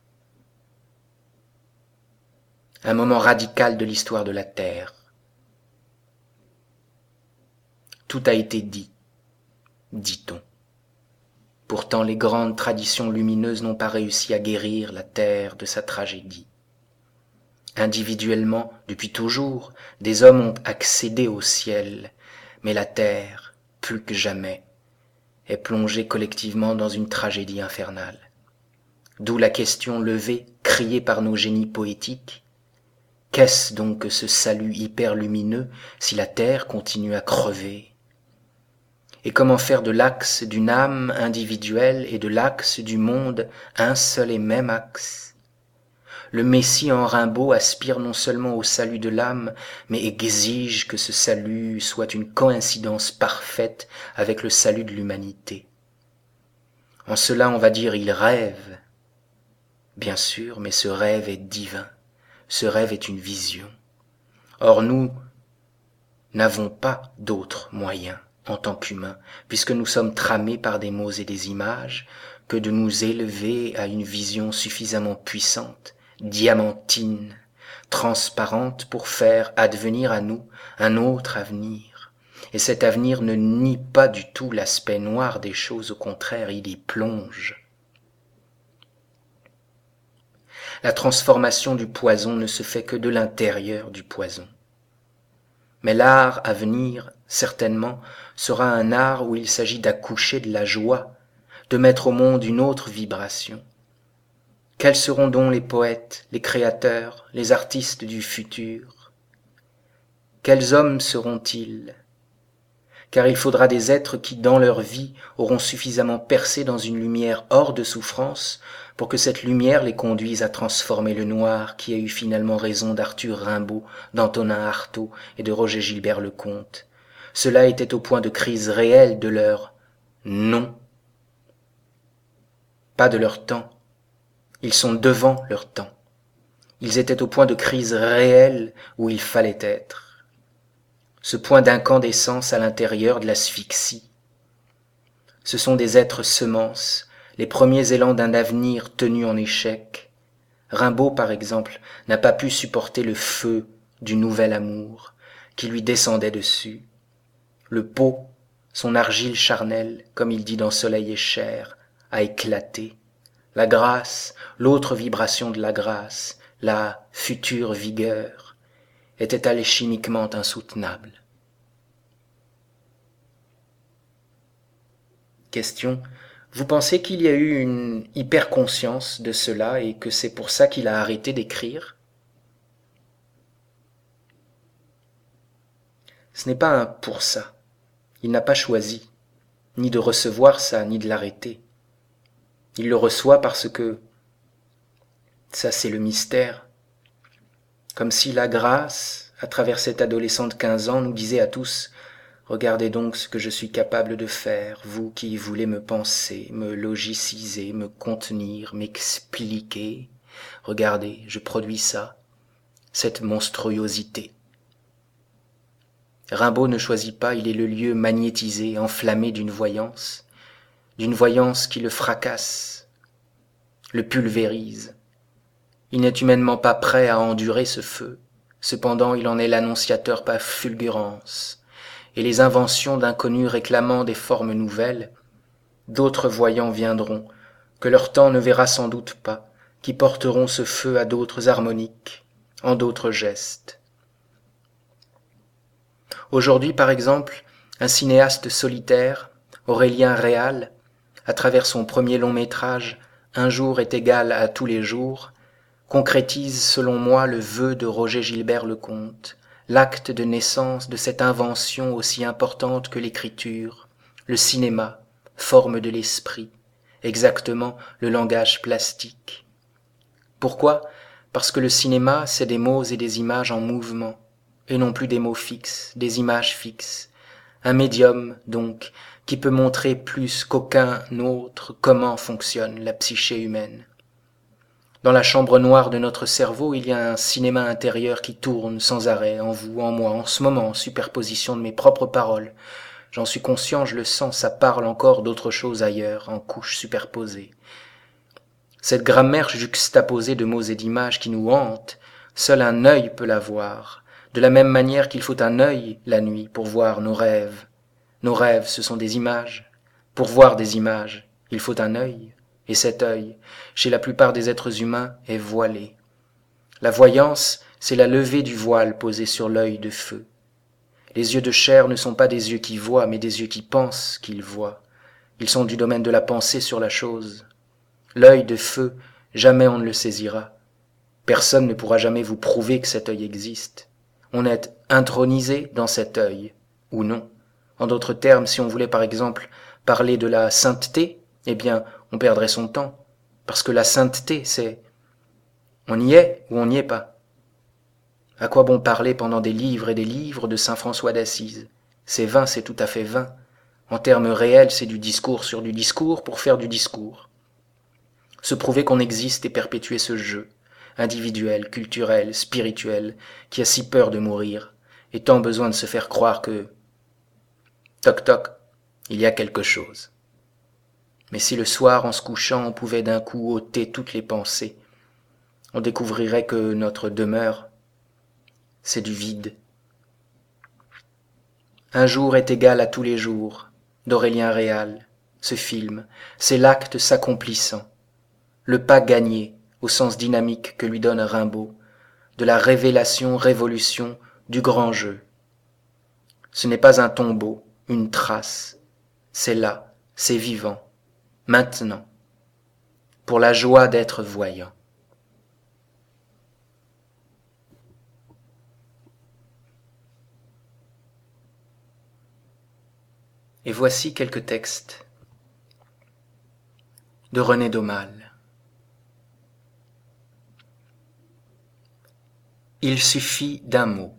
Un moment radical de l'histoire de la Terre. Tout a été dit, dit-on. Pourtant, les grandes traditions lumineuses n'ont pas réussi à guérir la terre de sa tragédie. Individuellement, depuis toujours, des hommes ont accédé au ciel, mais la terre, plus que jamais, est plongée collectivement dans une tragédie infernale. D'où la question levée, criée par nos génies poétiques. Qu'est-ce donc que ce salut hyper lumineux si la terre continue à crever ? Et comment faire de l'axe d'une âme individuelle et de l'axe du monde un seul et même axe? Le Messie en Rimbaud aspire non seulement au salut de l'âme, mais exige que ce salut soit une coïncidence parfaite avec le salut de l'humanité. En cela, on va dire, il rêve. Bien sûr, mais ce rêve est divin. Ce rêve est une vision. Or, nous n'avons pas d'autres moyens en tant qu'humains, puisque nous sommes tramés par des mots et des images, que de nous élever à une vision suffisamment puissante, diamantine, transparente pour faire advenir à nous un autre avenir. Et cet avenir ne nie pas du tout l'aspect noir des choses, au contraire, il y plonge. La transformation du poison ne se fait que de l'intérieur du poison. Mais l'art à venir, certainement, sera un art où il s'agit d'accoucher de la joie, de mettre au monde une autre vibration. Quels seront donc les poètes, les créateurs, les artistes du futur? Quels hommes seront-ils? Car il faudra des êtres qui, dans leur vie, auront suffisamment percé dans une lumière hors de souffrance pour que cette lumière les conduise à transformer le noir qui a eu finalement raison d'Arthur Rimbaud, d'Antonin Artaud et de Roger Gilbert Lecomte. Cela était au point de crise réelle de leur non, pas de leur temps. Ils sont devant leur temps. Ils étaient au point de crise réelle où il fallait être. Ce point d'incandescence à l'intérieur de l'asphyxie. Ce sont des êtres semences, les premiers élans d'un avenir tenu en échec. Rimbaud, par exemple, n'a pas pu supporter le feu du nouvel amour qui lui descendait dessus. Le pot, son argile charnelle, comme il dit dans Soleil et chair, a éclaté. La grâce, l'autre vibration de la grâce, la future vigueur, était alchimiquement insoutenable. Question. Vous pensez qu'il y a eu une hyperconscience de cela et que c'est pour ça qu'il a arrêté d'écrire? Ce n'est pas un pour ça. Il n'a pas choisi, ni de recevoir ça, ni de l'arrêter. Il le reçoit parce que ça c'est le mystère. Comme si la grâce, à travers cet adolescent de 15 ans, nous disait à tous « Regardez donc ce que je suis capable de faire, vous qui voulez me penser, me logiciser, me contenir, m'expliquer. Regardez, je produis ça, cette monstruosité. » Rimbaud ne choisit pas, il est le lieu magnétisé, enflammé d'une voyance qui le fracasse, le pulvérise. Il n'est humainement pas prêt à endurer ce feu, cependant il en est l'annonciateur par fulgurance, et les inventions d'inconnus réclamant des formes nouvelles, d'autres voyants viendront, que leur temps ne verra sans doute pas, qui porteront ce feu à d'autres harmoniques, en d'autres gestes. Aujourd'hui, par exemple, un cinéaste solitaire, Aurélien Réal, à travers son premier long métrage « Un jour est égal à tous les jours », concrétise selon moi le vœu de Roger Gilbert Lecomte, l'acte de naissance de cette invention aussi importante que l'écriture, le cinéma, forme de l'esprit, exactement le langage plastique. Pourquoi? Parce que le cinéma, c'est des mots et des images en mouvement, et non plus des mots fixes, des images fixes. Un médium, donc, qui peut montrer plus qu'aucun autre comment fonctionne la psyché humaine. Dans la chambre noire de notre cerveau, il y a un cinéma intérieur qui tourne sans arrêt, en vous, en moi, en ce moment, en superposition de mes propres paroles. J'en suis conscient, je le sens, ça parle encore d'autre chose ailleurs, en couches superposées. Cette grammaire juxtaposée de mots et d'images qui nous hante, seul un œil peut la voir, de la même manière qu'il faut un œil la nuit pour voir nos rêves. Nos rêves, ce sont des images. Pour voir des images, il faut un œil. Et cet œil, chez la plupart des êtres humains, est voilé. La voyance, c'est la levée du voile posé sur l'œil de feu. Les yeux de chair ne sont pas des yeux qui voient, mais des yeux qui pensent qu'ils voient. Ils sont du domaine de la pensée sur la chose. L'œil de feu, jamais on ne le saisira. Personne ne pourra jamais vous prouver que cet œil existe. On est intronisé dans cet œil, ou non. En d'autres termes, si on voulait par exemple parler de la sainteté, eh bien, on perdrait son temps. Parce que la sainteté, c'est on y est ou on n'y est pas. À quoi bon parler pendant des livres et des livres de saint François d'Assise? C'est vain, c'est tout à fait vain. En termes réels, c'est du discours sur du discours pour faire du discours. Se prouver qu'on existe et perpétuer ce jeu, individuel, culturel, spirituel, qui a si peur de mourir, et tant besoin de se faire croire que, toc toc, il y a quelque chose. Mais si le soir, en se couchant, on pouvait d'un coup ôter toutes les pensées, on découvrirait que notre demeure, c'est du vide. Un jour est égal à tous les jours, d'Aurélien Réal, ce film, c'est l'acte s'accomplissant, le pas gagné, au sens dynamique que lui donne Rimbaud, de la révélation-révolution du grand jeu. Ce n'est pas un tombeau, une trace, c'est là, c'est vivant, maintenant. pour la joie d'être voyant. Et voici quelques textes de René Daumal. Il suffit d'un mot.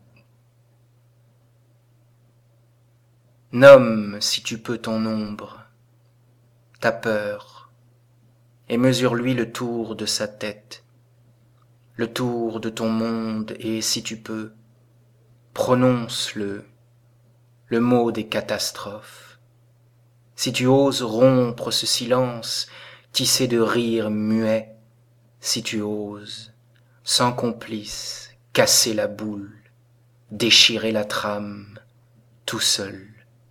Nomme, si tu peux, ton ombre, ta peur, et mesure-lui le tour de sa tête, le tour de ton monde, et si tu peux, prononce-le, le mot des catastrophes. Si tu oses rompre ce silence, tisser de rires muets, si tu oses, sans complice, casser la boule, déchirer la trame, tout seul,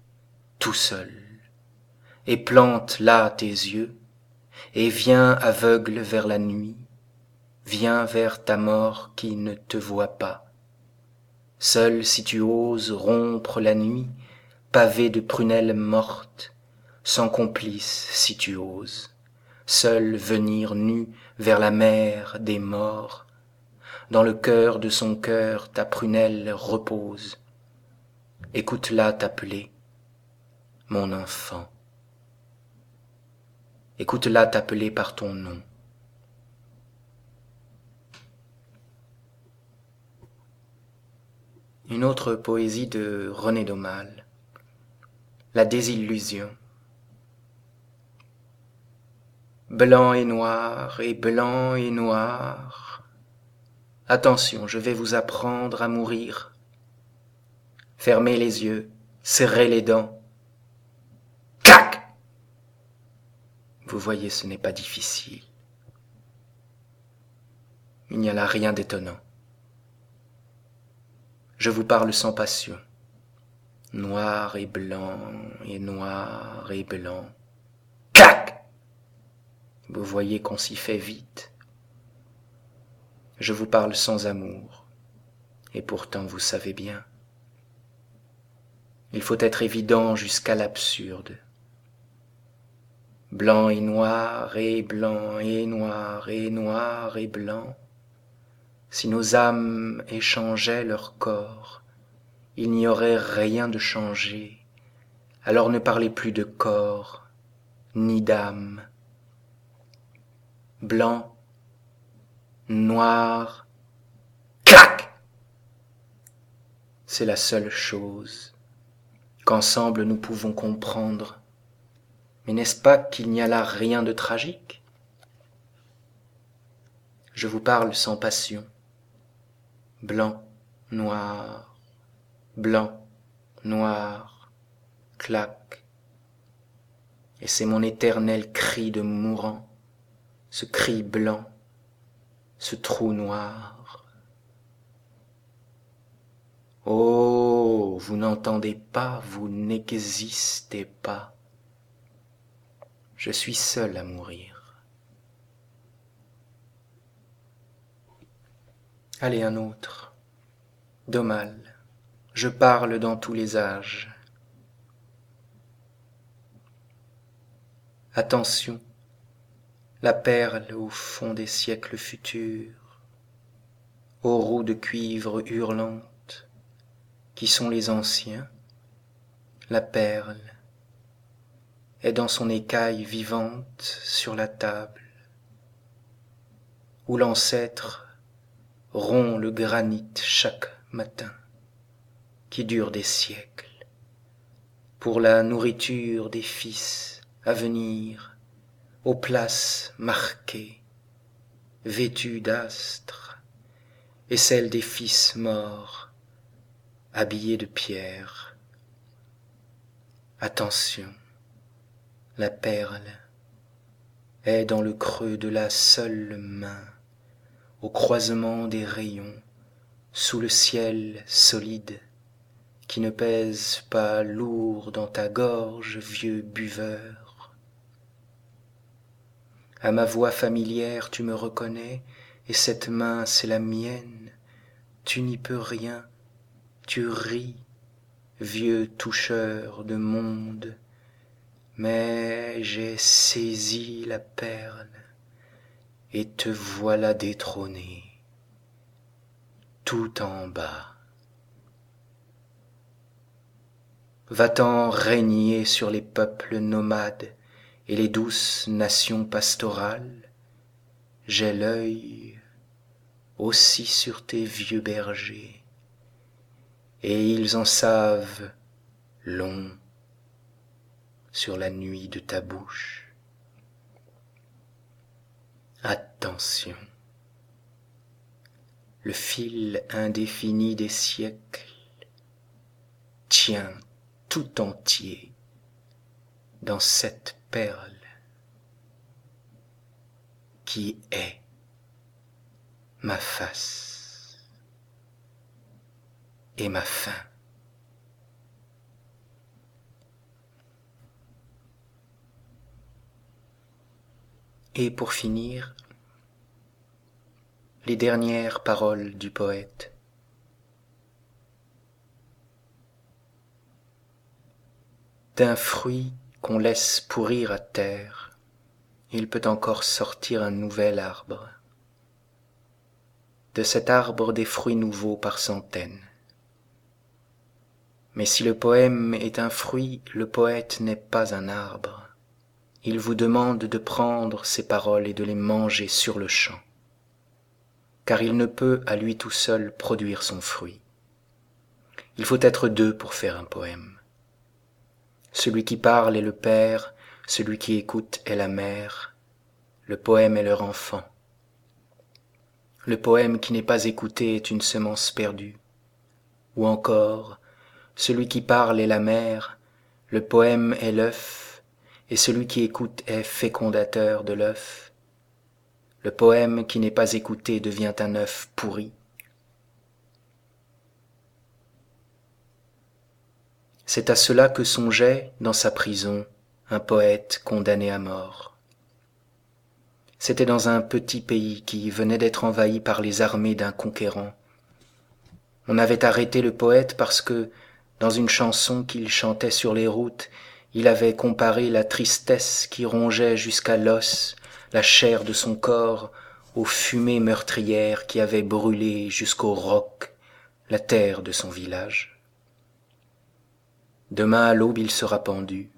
et plante là tes yeux, et viens aveugle vers la nuit, viens vers ta mort qui ne te voit pas. Seul si tu oses rompre la nuit, pavé de prunelles mortes, sans complice si tu oses, seul venir nu vers la mer des morts, dans le cœur de son cœur ta prunelle repose, écoute-la t'appeler, mon enfant. Écoute-la t'appeler par ton nom. Une autre poésie de René Daumal, La désillusion. Blanc et noir, et blanc et noir. Attention, je vais vous apprendre à mourir. Fermez les yeux, serrez les dents. Clac! Vous voyez, ce n'est pas difficile. Il n'y a là rien d'étonnant. Je vous parle sans passion. Noir et blanc, et noir et blanc. Clac! Vous voyez qu'on s'y fait vite. Je vous parle sans amour, et pourtant vous savez bien. Il faut être évident jusqu'à l'absurde. Blanc et noir, et blanc et noir, et noir et blanc. Si nos âmes échangeaient leurs corps, il n'y aurait rien de changé. Alors ne parlez plus de corps, ni d'âme. Blanc, noir, clac! C'est la seule chose qu'ensemble nous pouvons comprendre. Mais n'est-ce pas qu'il n'y a là rien de tragique? Je vous parle sans passion. Blanc, noir, blanc, noir, clac. Et c'est mon éternel cri de mourant, ce cri blanc, ce trou noir. Oh, vous n'entendez pas, vous n'existez pas. Je suis seul à mourir. Allez, un autre. Daumal. Je parle dans tous les âges. Attention, la perle au fond des siècles futurs, aux roues de cuivre hurlantes, qui sont les anciens, la perle est dans son écaille vivante sur la table, où l'ancêtre rompt le granit chaque matin, qui dure des siècles, pour la nourriture des fils à venir, aux places marquées, vêtues d'astres, et celles des fils morts, habillés de pierre. Attention, la perle est dans le creux de la seule main, au croisement des rayons, sous le ciel solide, qui ne pèse pas lourd dans ta gorge, vieux buveur. À ma voix familière tu me reconnais, et cette main c'est la mienne, tu n'y peux rien, tu ris, vieux toucheur de monde, mais j'ai saisi la perle, et te voilà détrôné, tout en bas. Va-t'en régner sur les peuples nomades et les douces nations pastorales. J'ai l'œil aussi sur tes vieux bergers, et ils en savent long sur la nuit de ta bouche. Attention, le fil indéfini des siècles tient tout entier dans cette perle qui est ma face et ma fin. Et pour finir, les dernières paroles du poète. D'un fruit qu'on laisse pourrir à terre, il peut encore sortir un nouvel arbre. De cet arbre des fruits nouveaux par centaines. Mais si le poème est un fruit, le poète n'est pas un arbre. Il vous demande de prendre ces paroles et de les manger sur le champ, car il ne peut à lui tout seul produire son fruit. Il faut être deux pour faire un poème. Celui qui parle est le père, celui qui écoute est la mère, le poème est leur enfant. Le poème qui n'est pas écouté est une semence perdue. Ou encore, celui qui parle est la mère, le poème est l'œuf, et celui qui écoute est fécondateur de l'œuf. Le poème qui n'est pas écouté devient un œuf pourri. C'est à cela que songeait, dans sa prison, un poète condamné à mort. C'était dans un petit pays qui venait d'être envahi par les armées d'un conquérant. On avait arrêté le poète parce que, dans une chanson qu'il chantait sur les routes, il avait comparé la tristesse qui rongeait jusqu'à l'os, la chair de son corps, aux fumées meurtrières qui avaient brûlé jusqu'au roc la terre de son village. Demain à l'aube il sera pendu.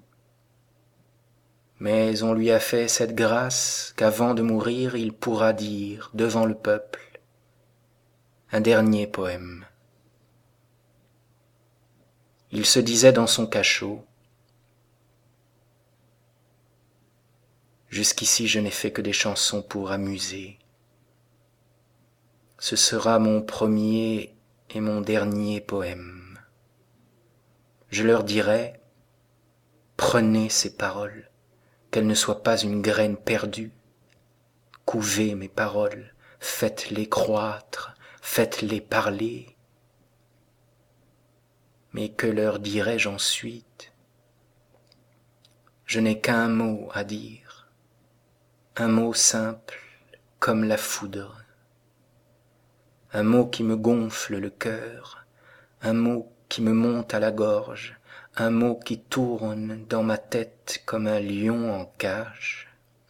Mais on lui a fait cette grâce qu'avant de mourir il pourra dire devant le peuple un dernier poème. Il se disait dans son cachot: jusqu'ici je n'ai fait que des chansons pour amuser. Ce sera mon premier et mon dernier poème. Je leur dirai: prenez ces paroles, qu'elles ne soient pas une graine perdue. Couvez mes paroles, faites-les croître, faites-les parler. Mais que leur dirai-je ensuite? Je n'ai qu'un mot à dire, un mot simple comme la foudre, un mot qui me gonfle le cœur, un mot qui me monte à la gorge, un mot qui tourne dans ma tête comme un lion en cage.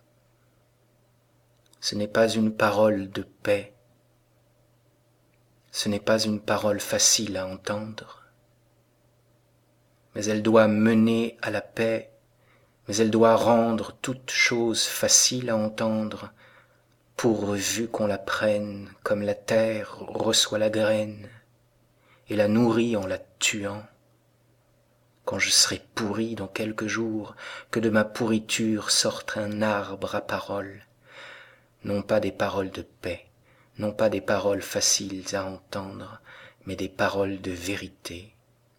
Ce n'est pas une parole de paix, ce n'est pas une parole facile à entendre, mais elle doit mener à la paix, mais elle doit rendre toute chose facile à entendre, pourvu qu'on la prenne comme la terre reçoit la graine et la nourrit en la tuant. Quand je serai pourri dans quelques jours, que de ma pourriture sorte un arbre à paroles, non pas des paroles de paix, non pas des paroles faciles à entendre, mais des paroles de vérité.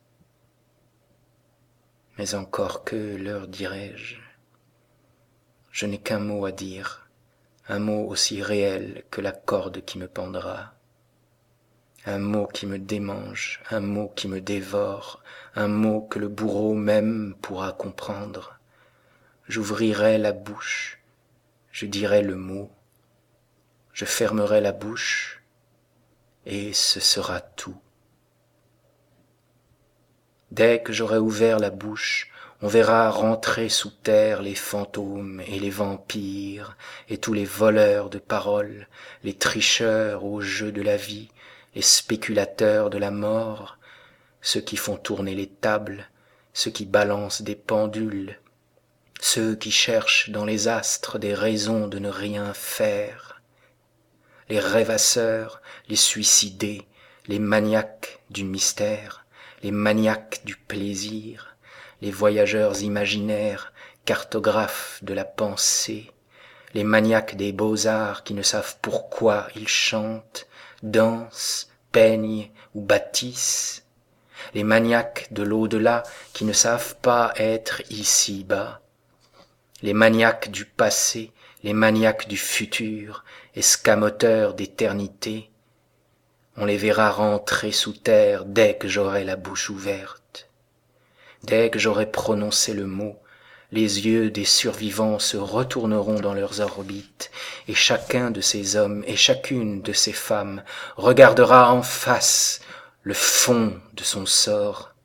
Mais encore que, leur dirai-je, je n'ai qu'un mot à dire, un mot aussi réel que la corde qui me pendra, un mot qui me démange, un mot qui me dévore, un mot que le bourreau même pourra comprendre. J'ouvrirai la bouche, je dirai le mot, je fermerai la bouche, et ce sera tout. Dès que j'aurai ouvert la bouche, On verra rentrer sous terre les fantômes et les vampires, et tous les voleurs de paroles, les tricheurs au jeu de la vie, les spéculateurs de la mort, ceux qui font tourner les tables, ceux qui balancent des pendules, ceux qui cherchent dans les astres des raisons de ne rien faire, les rêvasseurs, les suicidés, les maniaques du mystère, les maniaques du plaisir, les voyageurs imaginaires, cartographes de la pensée, les maniaques des beaux-arts qui ne savent pourquoi ils chantent, dansent, peignent ou bâtissent, les maniaques de l'au-delà qui ne savent pas être ici-bas, les maniaques du passé, les maniaques du futur, escamoteurs d'éternité, on les verra rentrer sous terre dès que j'aurai la bouche ouverte. Dès que j'aurai prononcé le mot, les yeux des survivants se retourneront dans leurs orbites, et chacun de ces hommes et chacune de ces femmes regardera en face le fond de son sort.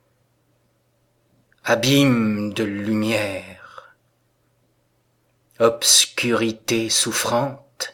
Abîme de lumière, obscurité souffrante,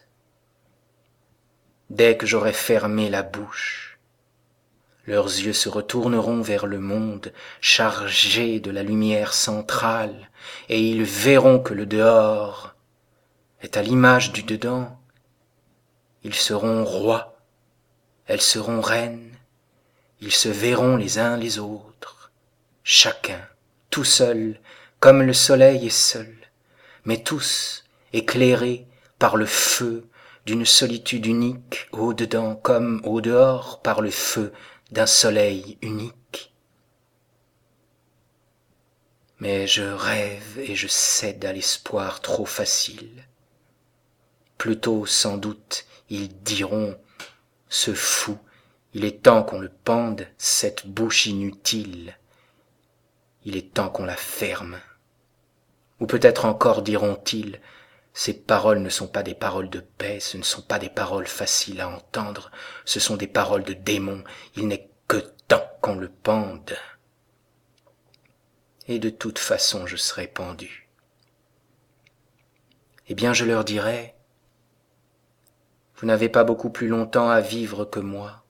dès que j'aurai fermé la bouche, leurs yeux se retourneront vers le monde chargé de la lumière centrale, et ils verront que le dehors est à l'image du dedans. Ils seront rois, elles seront reines, ils se verront les uns les autres, chacun, tout seul, comme le soleil est seul, mais tous éclairés par le feu d'une solitude unique au-dedans comme au-dehors par le feu d'un soleil unique. Mais je rêve et je cède à l'espoir trop facile. Plutôt sans doute ils diront, ce fou, il est temps qu'on le pende, cette bouche inutile, il est temps qu'on la ferme. Ou peut-être encore diront-ils, ces paroles ne sont pas des paroles de paix, ce ne sont pas des paroles faciles à entendre, ce sont des paroles de démons, il n'est que temps qu'on le pende. Et de toute façon je serai pendu. Eh bien je leur dirai, vous n'avez pas beaucoup plus longtemps à vivre que moi.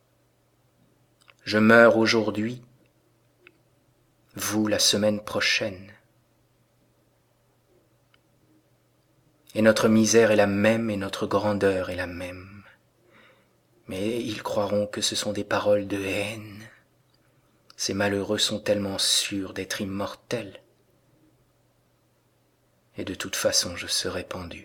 Je meurs aujourd'hui, vous la semaine prochaine. Et notre misère est la même et notre grandeur est la même. Mais ils croiront que ce sont des paroles de haine. Ces malheureux sont tellement sûrs d'être immortels. Et de toute façon je serai pendu.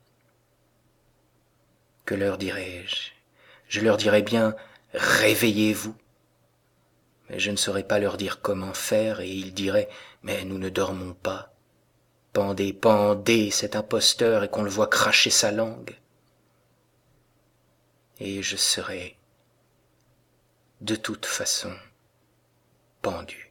Que leur dirai-je? Je leur dirai bien, réveillez-vous. Mais je ne saurais pas leur dire comment faire, et ils diraient, mais nous ne dormons pas. Pendez, pendez cet imposteur et qu'on le voie cracher sa langue. Et je serai, de toute façon, pendu.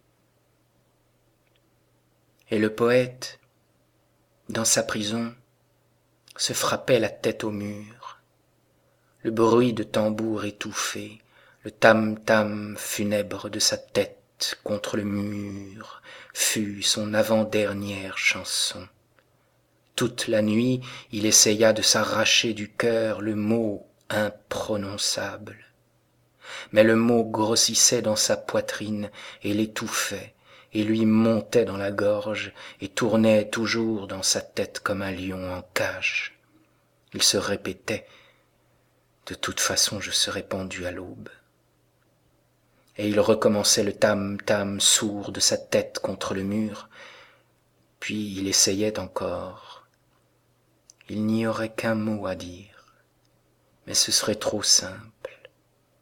Et le poète, dans sa prison, se frappait la tête au mur, le bruit de tambour étouffé, le tam-tam funèbre de sa tête contre le mur fut son avant-dernière chanson. Toute la nuit, il essaya de s'arracher du cœur le mot imprononçable. Mais le mot grossissait dans sa poitrine et l'étouffait, et lui montait dans la gorge et tournait toujours dans sa tête comme un lion en cage. Il se répétait, de toute façon je serai pendu à l'aube. Et il recommençait le tam-tam sourd de sa tête contre le mur, puis il essayait encore. Il n'y aurait qu'un mot à dire, mais ce serait trop simple.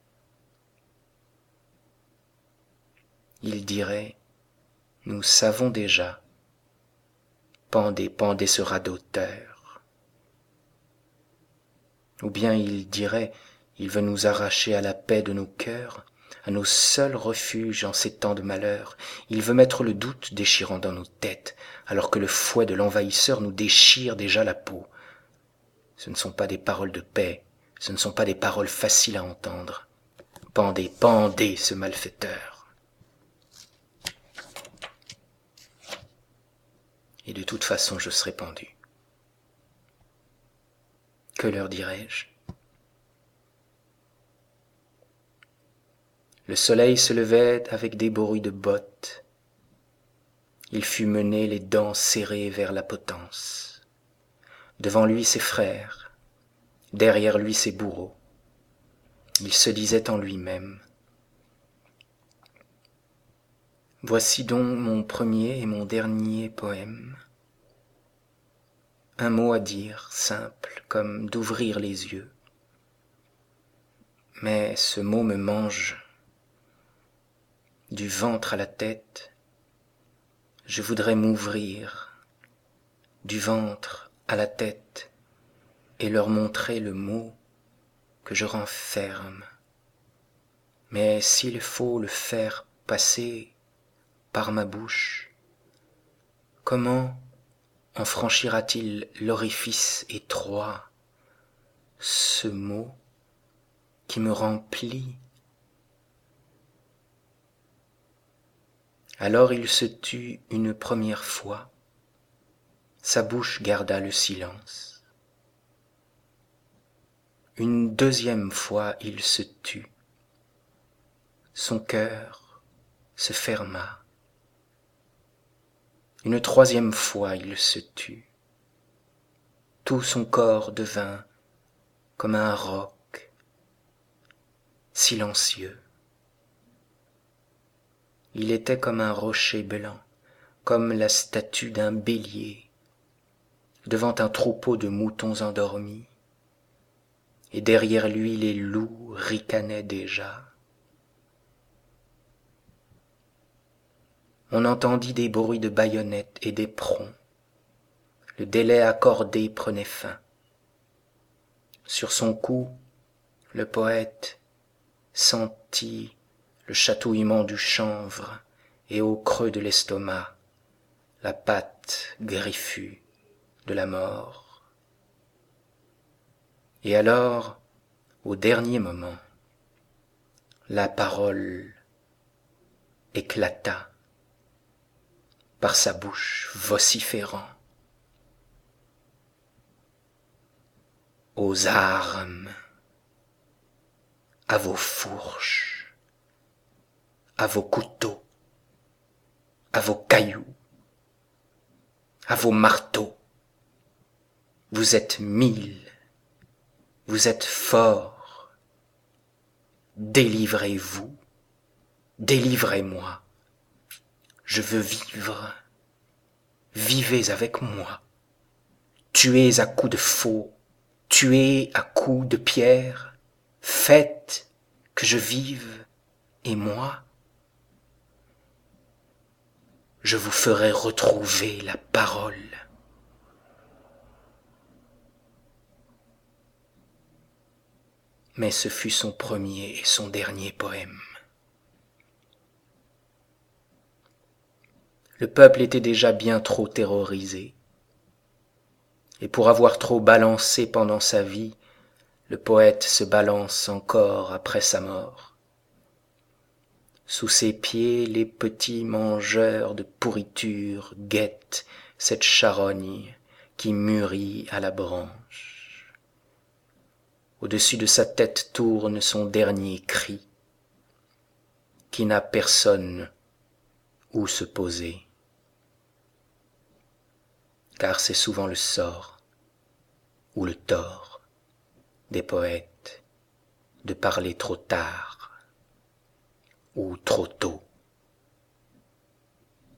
Il dirait, nous savons déjà, pendez, pendez ce radoteur. Ou bien il dirait, il veut nous arracher à la paix de nos cœurs, à nos seuls refuges en ces temps de malheur. Il veut mettre le doute déchirant dans nos têtes, alors que le fouet de l'envahisseur nous déchire déjà la peau. Ce ne sont pas des paroles de paix, ce ne sont pas des paroles faciles à entendre. Pendez, pendez ce malfaiteur. façon je serais pendu. Que leur dirais-je? Le soleil se levait avec des bruits de bottes. Il fut mené les dents serrées vers la potence. Devant lui ses frères, derrière lui ses bourreaux. Il se disait en lui-même: voici donc mon premier et mon dernier poème. Un mot à dire, simple, comme d'ouvrir les yeux. Mais ce mot me mange du ventre à la tête. Je voudrais m'ouvrir du ventre à la tête et leur montrer le mot que je renferme. Mais s'il faut le faire passer par ma bouche, comment en franchira-t-il l'orifice étroit, ce mot qui me remplit? Alors il se tut une première fois, sa bouche garda le silence. Une deuxième fois il se tut, son cœur se ferma. Une troisième fois il se tut, tout son corps devint comme un roc, silencieux. Il était comme un rocher blanc, comme la statue d'un bélier, devant un troupeau de moutons endormis, et derrière lui les loups ricanaient déjà. On entendit des bruits de baïonnettes et d'éperons. Le délai accordé prenait fin. Sur son cou, le poète sentit le chatouillement du chanvre et au creux de l'estomac, la patte griffue de la mort. Et alors, au dernier moment, la parole éclata par sa bouche vociférant: aux armes, à vos fourches, à vos couteaux, à vos cailloux, à vos marteaux. Vous êtes 1000, vous êtes forts. Délivrez-vous, délivrez-moi. Je veux vivre. Vivez avec moi. Tuez à coups de faux, tuez à coups de pierre. Faites que je vive, et moi, je vous ferai retrouver la parole. Mais ce fut son premier et son dernier poème. Le peuple était déjà bien trop terrorisé, et pour avoir trop balancé pendant sa vie, le poète se balance encore après sa mort. Sous ses pieds, les petits mangeurs de pourriture guettent cette charogne qui mûrit à la branche. Au-dessus de sa tête tourne son dernier cri, qui n'a personne où se poser. Car c'est souvent le sort ou le tort des poètes de parler trop tard.